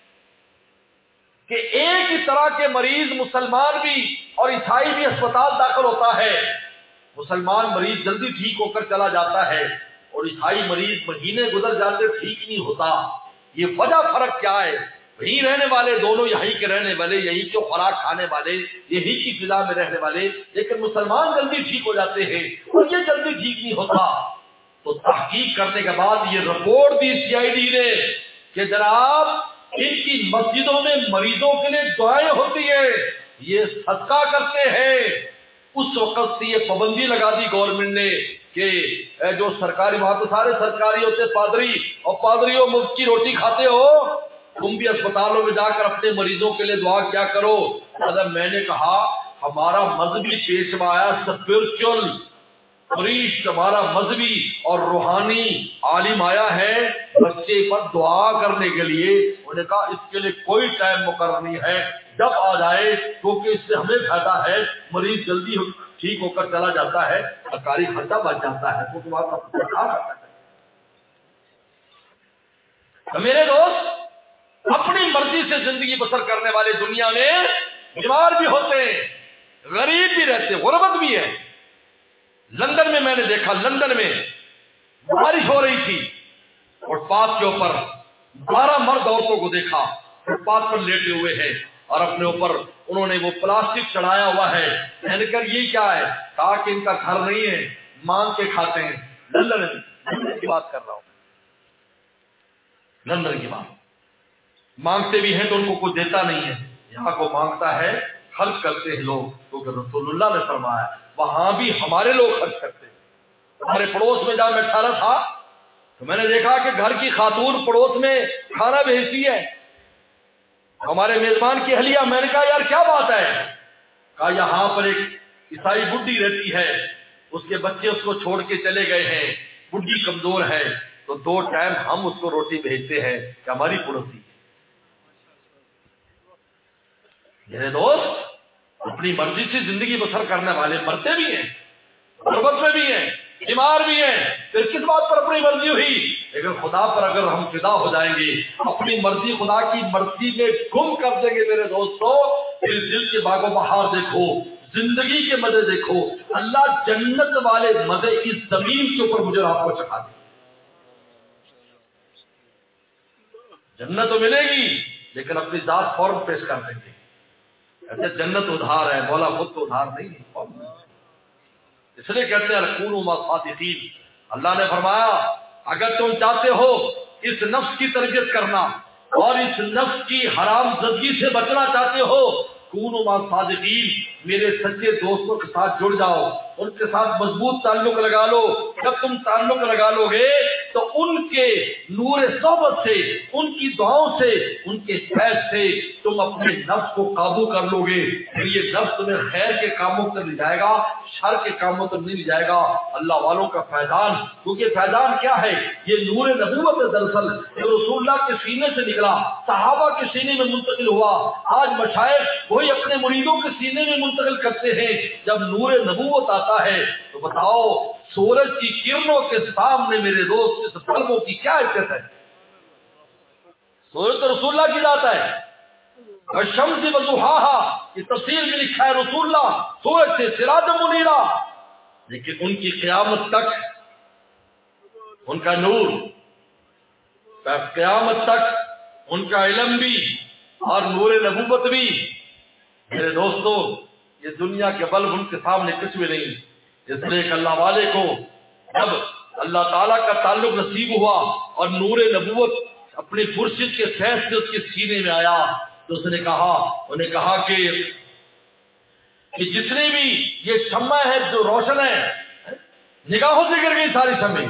کہ ایک ہی طرح کے مریض مسلمان بھی اور عیسائی بھی اسپتال داخل ہوتا ہے. مسلمان مریض جلدی ٹھیک ہو کر چلا جاتا ہے اور عیسائی مریض مہینے گزر جاتے ٹھیک نہیں ہوتا. یہ وجہ فرق کیا ہے؟ یہیں رہنے والے دونوں یہیں کے رہنے والے، یہی کے خوراک کھانے والے، یہی کی فضا میں رہنے والے، لیکن مسلمان جلدی ٹھیک ہو جاتے ہیں اور یہ جلدی ٹھیک نہیں ہوتا. تو تحقیق کرنے کے بعد یہ report the C I D نے کہ جناب ان کی مسجدوں میں مریضوں کے لیے دعائیں ہوتی ہیں، یہ صدقہ کرتے ہیں. اس وقت سے یہ پابندی لگا دی گورنمنٹ نے کہ جو سرکاری، وہاں تو سارے سرکاری ہوتے پادری، اور پادریوں مفت کی روٹی کھاتے ہو، تم بھی اسپتالوں میں جا کر اپنے مریضوں کے لیے دعا کیا کرو. میں نے کہا ہمارا مذہبی پیشوا آیا اسپرچل پریسٹ، ہمارا مذہبی اور روحانی عالم آیا ہے بچے پر دعا کرنے کے لیے. انہوں نے کہا اس کے لیے کوئی ٹائم مقرر نہیں ہے، جب آ جائے، کیونکہ اس سے ہمیں فائدہ ہے، مریض جلدی ٹھیک ہو کر چلا جاتا ہے، سرکاری خرچہ بچ جاتا ہے. تو تمہارا تو میرے دوست اپنی مرضی سے زندگی بسر کرنے والے دنیا میں بیمار بھی ہوتے ہیں، غریب بھی رہتے، غربت بھی ہے۔ لندن میں نے دیکھا، لندن میں بارش ہو رہی تھی، فٹ پاتھ کے اوپر 12 مرد عورتوں کو دیکھا فٹ پاتھ پر لیٹے ہوئے ہیں اور اپنے اوپر انہوں نے وہ پلاسٹک چڑھایا ہوا ہے۔ میں نے کہا یہ کیا ہے؟ کہا کہ ان کا گھر نہیں ہے، مانگ کے کھاتے ہیں۔ لندن کی بات کر رہا ہوں، لندن کی بات۔ مانگتے بھی ہیں تو ان کو کوئی دیتا نہیں ہے، یہاں کو مانگتا ہے، خرچ کرتے ہیں لوگ، کیونکہ رسول اللہ نے فرمایا وہاں بھی ہمارے لوگ خرچ کرتے ہیں۔ ہمارے پڑوس میں جب میں ٹھہرا تھا تو میں نے دیکھا کہ گھر کی خاتون پڑوس میں کھانا بھیجتی ہے، ہمارے میزبان کی اہلیہ۔ میں نے کہا یار کیا بات ہے؟ کہا یہاں پر ایک عیسائی بڈھی رہتی ہے، اس کے بچے اس کو چھوڑ کے چلے گئے ہیں، بڈھی کمزور ہے، تو 2 ٹائم ہم اس کو روٹی بھیجتے ہیں کہ ہماری پڑوسی۔ میرے دوست اپنی مرضی سے زندگی بسر کرنے والے مرتے بھی ہیں، غربت میں بھی ہیں، بیمار بھی ہیں، پھر کس بات پر اپنی مرضی ہوئی؟ لیکن خدا پر اگر ہم فدا ہو جائیں گے، اپنی مرضی خدا کی مرضی میں گم کر دیں گے میرے دوستو، پھر دل کے باغ و بہار دیکھو، زندگی کے مزے دیکھو، اللہ جنت والے مزے اس زمین کے اوپر مجھے آپ کو چکھا دے۔ جنت تو ملے گی لیکن اپنی ذات فوراً پیش کر دیں گے، ایسے جنت ادھار ہے، مولا خود تو ادھار نہیں ہے۔ اس لیے کہتے ہیں کونوا مع الصادقین۔ اللہ نے فرمایا اگر تم چاہتے ہو اس نفس کی تربیت کرنا اور اس نفس کی حرام زدگی سے بچنا چاہتے ہو، کونوا مع الصادقین، میرے سچے دوستوں کے ساتھ جڑ جاؤ، ان کے ساتھ مضبوط تعلق لگا لو۔ جب تم تعلق لگا لو گے تو ان کے نور صحبت سے، ان کی دعاؤں سے، ان کے فیض سے تم اپنے نفس کو قابو کر لو گے، پھر یہ نفس تمہیں خیر کے کاموں تک لے جائے گا، شر کے کاموں تک نہیں لے جائے گا۔ اللہ والوں کا فیضان، کیونکہ فیضان کیا ہے؟ یہ نور نبوت ہے، دراصل یہ رسول اللہ کے سینے سے نکلا، صحابہ کے سینے میں منتقل ہوا، آج مشائخ وہی اپنے مریدوں کے سینے میں منتقل کرتے ہیں۔ جب نور نبوت آتا ہے تو بتاؤ سورج کی کرنوں کے سامنے میرے دوست اس بلبوں کی کیا عزت ہے؟ سورج تو رسول اللہ کی ذات ہے، الشمس وضحاها کی تفسیر میں لکھا ہے رسول اللہ سورج سے سراج منیرا، لیکن ان کی قیامت تک ان کا نور، قیامت تک ان کا علم بھی اور نور نبوت بھی، میرے دوستو یہ دنیا کے بلب ان کے سامنے کچھ بھی نہیں۔ اس لیے کہ اللہ والے کو جب اللہ تعالیٰ کا تعلق نصیب ہوا اور نور نبوت اپنی فرصت کے فیض سے اس کے سینے میں آیا تو اس نے کہا، انہیں کہا کہ جتنے بھی یہ شمع ہے جو روشن ہے، نگاہوں سے گر گئی ساری شمع،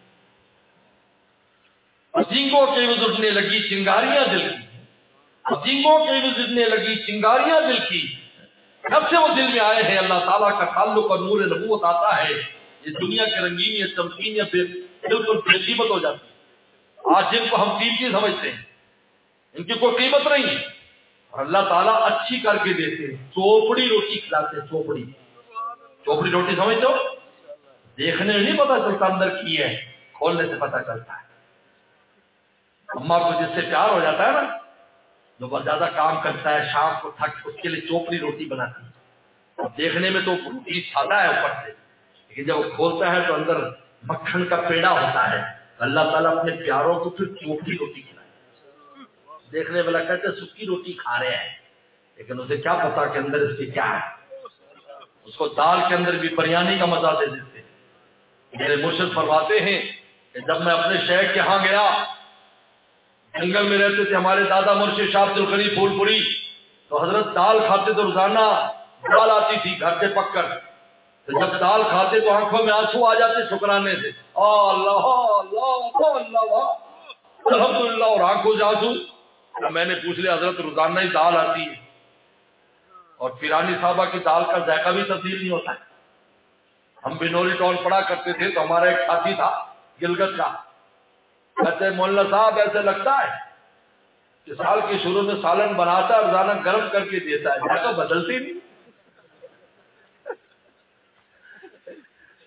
پسینگوں کے عوض اٹھنے لگی چنگاریاں دل کی، پسینگوں کے عوض اٹھنے لگی چنگاریاں دل کی، کب سے وہ دل میں آئے ہیں؟ اللہ تعالیٰ کا تعلق اور نور نبوت آتا ہے، یہ دنیا کے رنگین چمکین بالکل بے قیمت ہو جاتی ہے۔ آج جن کو ہم قیمتی سمجھتے ہیں ان کی کوئی قیمت نہیں، اور اللہ تعالیٰ اچھی کر کے دیتے ہیں، چوپڑی روٹی کھلاتے ہیں، چوپڑی روٹی سمجھتے ہو؟ دیکھنے میں نہیں پتا چلتا اندر کی ہے، کھولنے سے پتا چلتا ہے۔ اماں کو جس سے پیار ہو جاتا ہے نا، جو بہت زیادہ کام کرتا ہے، شام کو تھک اس کے لیے چوپڑی روٹی بناتی ہے، دیکھنے میں تو روٹی سادہ ہے اوپر سے، لیکن جب وہ کھولتا ہے تو اندر مکھن کا پیڑا ہوتا ہے۔ اللہ تعالیٰ اپنے پیاروں کو پھر چوپڑی روٹی کھلائے، دیکھنے والا کہتے ہیں سکی روٹی کھا رہے ہیں، لیکن اسے کیا پتا کہ اندر اس کے کیا ہے۔ اس کو دال کے اندر بھی بریانی کا مزہ دے دیتے ہیں۔ میرے مرشد فرماتے ہیں کہ جب میں اپنے شیخ کے ہاں گیا، جنگل میں رہتے تھے ہمارے دادا مرشد شاہ عبد الغنی پھول پوری، تو حضرت دال کھاتے تو روزانہ دال آتی تھی گھر سے پک کر، تو جب دال کھاتے تو آنکھوں میں آنسو آ جاتے شکرانے سے، اللہ اللہ اللہ الحمدللہ، اور آنکھوں سے آنسو۔ میں نے پوچھ لیا حضرت روزانہ ہی دال آتی ہے اور پیرانی صاحبہ کی دال کا ذائقہ بھی تبدیل نہیں ہوتا ہے؟ ہم بنوری ٹاؤن پڑھا کرتے تھے تو ہمارا ایک ساتھی تھا گلگت کا، کہتے مولانا صاحب ایسے لگتا ہے کہ سال کے شروع میں سالن بناتا ہے، روزانہ گرم کر کے دیتا ہے، ذائقہ بدلتی نہیں۔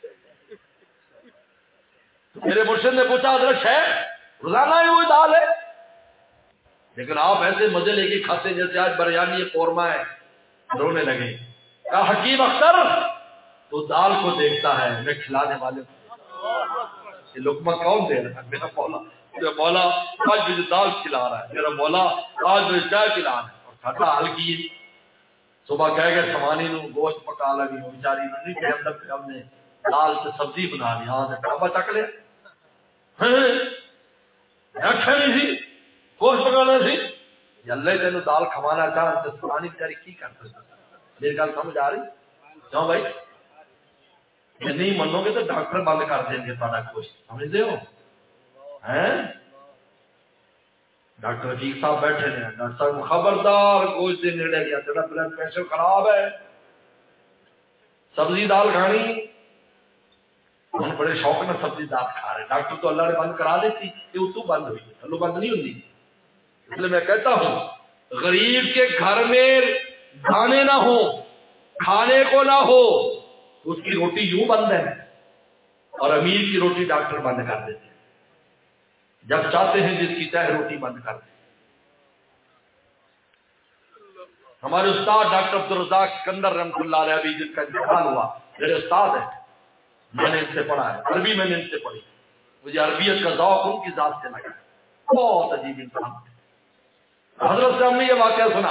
میرے مرشد نے پوچھا حضرت شیخ روزانہ ہی وہی دال ہے؟ لیکن آپ ایسے مزے لے کے کھاتے ہیں جیسے آج بریانی قورمہ ہے. رونے لگے. کہا حکیم اختر تو دال کو دیکھتا ہے، میں کھلانے والے یہ لقمہ کون دے رہا ہے؟ میرا مولا. میرا مولا آج مجھے دال کھلا رہا ہے، میرا مولا آج مجھے چائے پلا رہا ہے. اور کھاتا ہلکی صبح کہہ گئے سمانی نو گوشت پکا لگی ہو بیچاری نے نہیں کہ ہم نے دال سے سبزی بنا لی. ہاں سے ڈبا چک لیا اچھا نہیں تھی گوشت پکانا سی. اللہ تینوں دال کھوانا چاہ سمانی بیچاری کی کرتے. میری گل سمجھ آ رہی؟ کیوں بھائی یہ نہیں منو گے تو ڈاکٹر بند کر دیں گے تھوڑا گوشت. سمجھتے ہو؟ ڈاکٹر رفیق صاحب بیٹھے ہیں. ڈاکٹر صاحب خبردار گوشت دے نیڑے گیا تیرا بلڈ پریشر خراب ہے، سبزی دال کھانی. ہم بڑے شوق میں سبزی دال کھا رہے. ڈاکٹر تو اللہ نے بند کرا دیتی، یہ اتو بند ہوئی، تھلو بند نہیں ہوتی. اس لیے میں کہتا ہوں غریب کے گھر میں دانے نہ ہو، کھانے کو نہ ہو، اس کی روٹی یوں بند ہے. اور امیر کی روٹی ڈاکٹر بند کر دیتے ہیں جب چاہتے ہیں جس کی چاہے روٹی بند کر دیں. ہمارے استاد ڈاکٹر عبدالرزاق سکندر رحمۃ اللہ علیہ ابھی جس کا انتقال ہوا، میرے استاد ہیں، میں نے ان سے پڑھا ہے، عربی میں نے ان سے پڑھی. مجھے عربیت کا ذوق ان کی ذات سے لگا. بہت عجیب انسان. حضرت سے ہم نے یہ واقعہ سنا.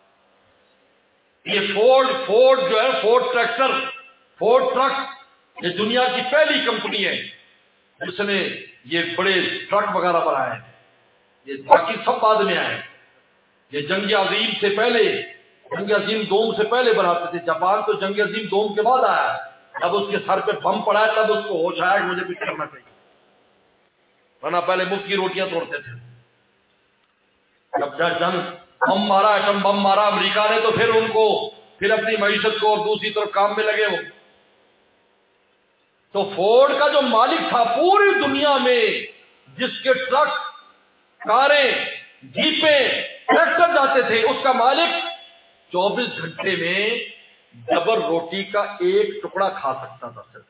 یہ فورڈ جو ہے، فورڈ ٹریکٹر، فورڈ ٹرک، یہ دنیا کی پہلی کمپنی ہے جس نے یہ بڑے ٹرک وغیرہ بنائے ہیں. یہ باقی سب بعد میں آئے. یہ جنگ عظیم سے پہلے، جنگ عظیم دوم سے پہلے بناتے تھے. جاپان تو جنگ عظیم دوم کے بعد آیا. جب اس کے سر پہ بم پڑا ہے تب اس کو ہوش آیا کہ مجھے بھی کرنا چاہیے، ورنہ پہلے مفت کی روٹیاں توڑتے تھے. جب جنگ بم مارا، ایٹم بم مارا امریکہ نے، تو پھر اپنی معیشت کو اور دوسری طرف کام میں لگے ہو. تو فورڈ کا جو مالک تھا پوری دنیا میں جس کے ٹرک، کاریں، جیپیں، ٹریکٹر جاتے تھے، اس کا مالک 24 گھنٹے میں ڈبل روٹی کا ایک ٹکڑا کھا سکتا تھا، صرف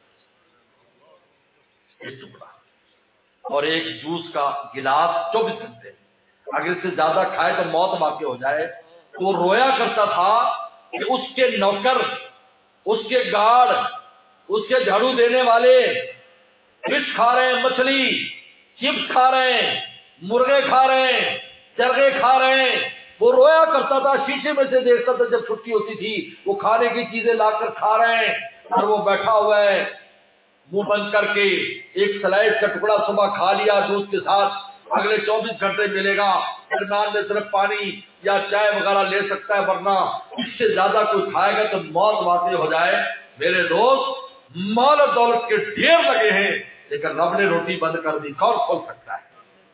ایک ٹکڑا، اور ایک جوس کا گلاس 24 گھنٹے. اگر اس سے زیادہ کھائے تو موت واقع ہو جائے. تو وہ رویا کرتا تھا کہ اس کے نوکر، اس کے گارڈ، اس کے جھاڑو دینے والے فش کھا رہے ہیں، مچھلی، چپس کھا رہے ہیں، مرغے کھا رہے ہیں، چرغے کھا رہے ہیں. وہ رویا کرتا تھا، شیشے میں سے دیکھتا تھا جب چھٹی ہوتی تھی وہ کھانے کی چیزیں لا کر کھا رہے ہیں، اور وہ بیٹھا ہوا ہے منہ بند کر کے. ایک سلائس کا ٹکڑا صبح کھا لیا دودھ کے ساتھ، اگلے 24 گھنٹے ملے گا، درمیان میں صرف پانی یا چائے وغیرہ لے سکتا ہے، ورنہ اس سے زیادہ کوئی کھائے گا تو موت واقع ہو جائے. میرے دوست، مال و دولت کے ڈھیر لگے ہیں لیکن رب نے روٹی بند کر دی، کون کھول سکتا ہے؟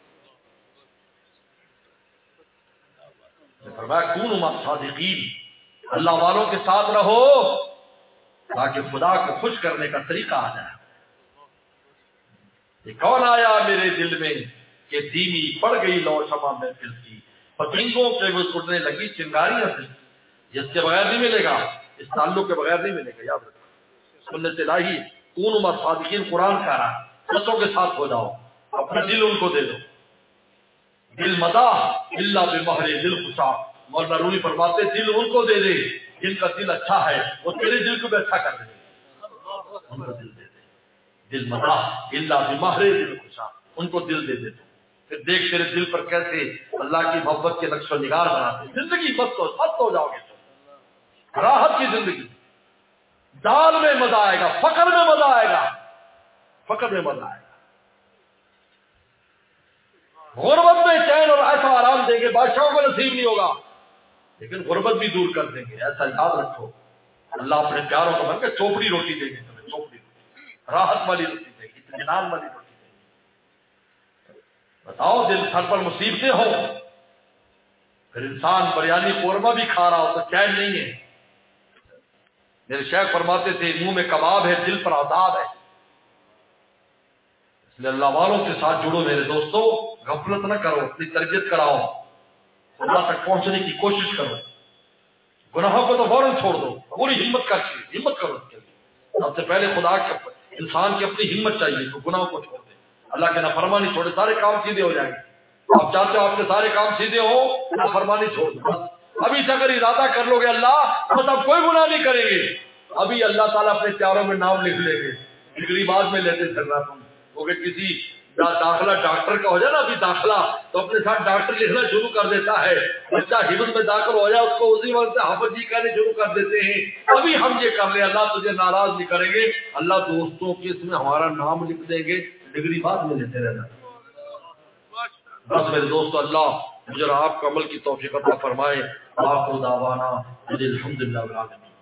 فرمایا کونوا مع الصادقین، اللہ والوں کے ساتھ رہو تاکہ خدا کو خوش کرنے کا طریقہ آ جائے. یہ کون آیا میرے دل میں کہ دھیمی پڑ گئی لو شمع محفل کی، پتنگوں کے وہ اڑنے لگی چنگاریاں سے. جس کے بغیر نہیں ملے گا، اس تعلق کے بغیر نہیں ملے گا. یاد رکھو، سنت الہی کونوا مع الصادقین قرآن کا رہا. سچوں کے ساتھ ہو جاؤ، اپنا دل ان کو دے دو. دل مدا اللہ بمہر دل خوشا. مولانا رومی فرماتے دل ان کو دے دے جن کا دل اچھا ہے، وہ تیرے دل کو بھی اچھا کر دے. ان کو دل دے دے. دل مدا اللہ بمہر دل خوشا، ان کو دل دے دے. پھر دیکھ تیرے دل پر کیسے اللہ کی محبت کے نقش و نگار بناتے. زندگی مست ہو جاؤ گے تو راحت کی زندگی. دال میں مزہ آئے گا، فقر میں مزہ آئے گا، فقر میں مزہ آئے گا. غربت میں چین اور ایسا آرام دیں گے بادشاہوں کو نصیب نہیں ہوگا، لیکن غربت بھی دور کر دیں گے. ایسا یاد رکھو، اللہ اپنے پیاروں کو بن کے چوپڑی روٹی دیں گے تمہیں، چوپڑی روٹی، راحت والی روٹی دیں گے، اطمینان والی روٹی دیں گے. بتاؤ دل سر پر مصیبتیں ہو، پھر انسان بریانی قورمہ بھی کھا رہا ہو تو چین نہیں ہے. میرے شیخ فرماتے تھے منہ میں کباب ہے، دل پر عذاب ہے. اس لیے اللہ والوں کے ساتھ جڑو میرے دوستو، غفلت نہ کرو، اپنی تربیت کراؤ، خدا تک پہنچنے کی کوشش کرو. گناہوں کو تو فوراً چھوڑ دو، پوری ہمت کرو اس کے لیے. سب سے پہلے خدا کے انسان کی اپنی ہمت چاہیے تو گناہوں کو چھوڑ دے. اللہ کے نافرمانی چھوڑے، سارے کام سیدھے ہو جائیں گے. آپ چاہتے ہو آپ کے سارے کام سیدھے ہوں، نافرمانی چھوڑ دو. ابھی سے اگر ارادہ کر لو گے اللہ بس اب کوئی گناہ نہیں کریں گے، ابھی اللہ تعالیٰ اپنے پیاروں میں نام لکھ لیں گے. ڈگری بعد میں لیتے چلنا تم، کیونکہ کسی داخلہ ڈاکٹر کا ہو جائے نا ابھی داخلہ، تو اپنے ساتھ ڈاکٹر لکھنا شروع کر دیتا ہے. بچہ حفظ میں داخل ہو جائے اس کو اسی وقت سے حافظ جی کہنے شروع کر دیتے ہیں. ابھی ہم یہ کر لیں اللہ تجھے ناراض نہیں کریں گے، اللہ دوستوں کے اس میں ہمارا نام لکھ دیں گے، ڈگری بعد میں لیتے رہنا. بس میرے دوستو اللہ مجھے آپ کو عمل کی توفیق عطا فرمائے. آپ کو دعوانا الحمدللہ.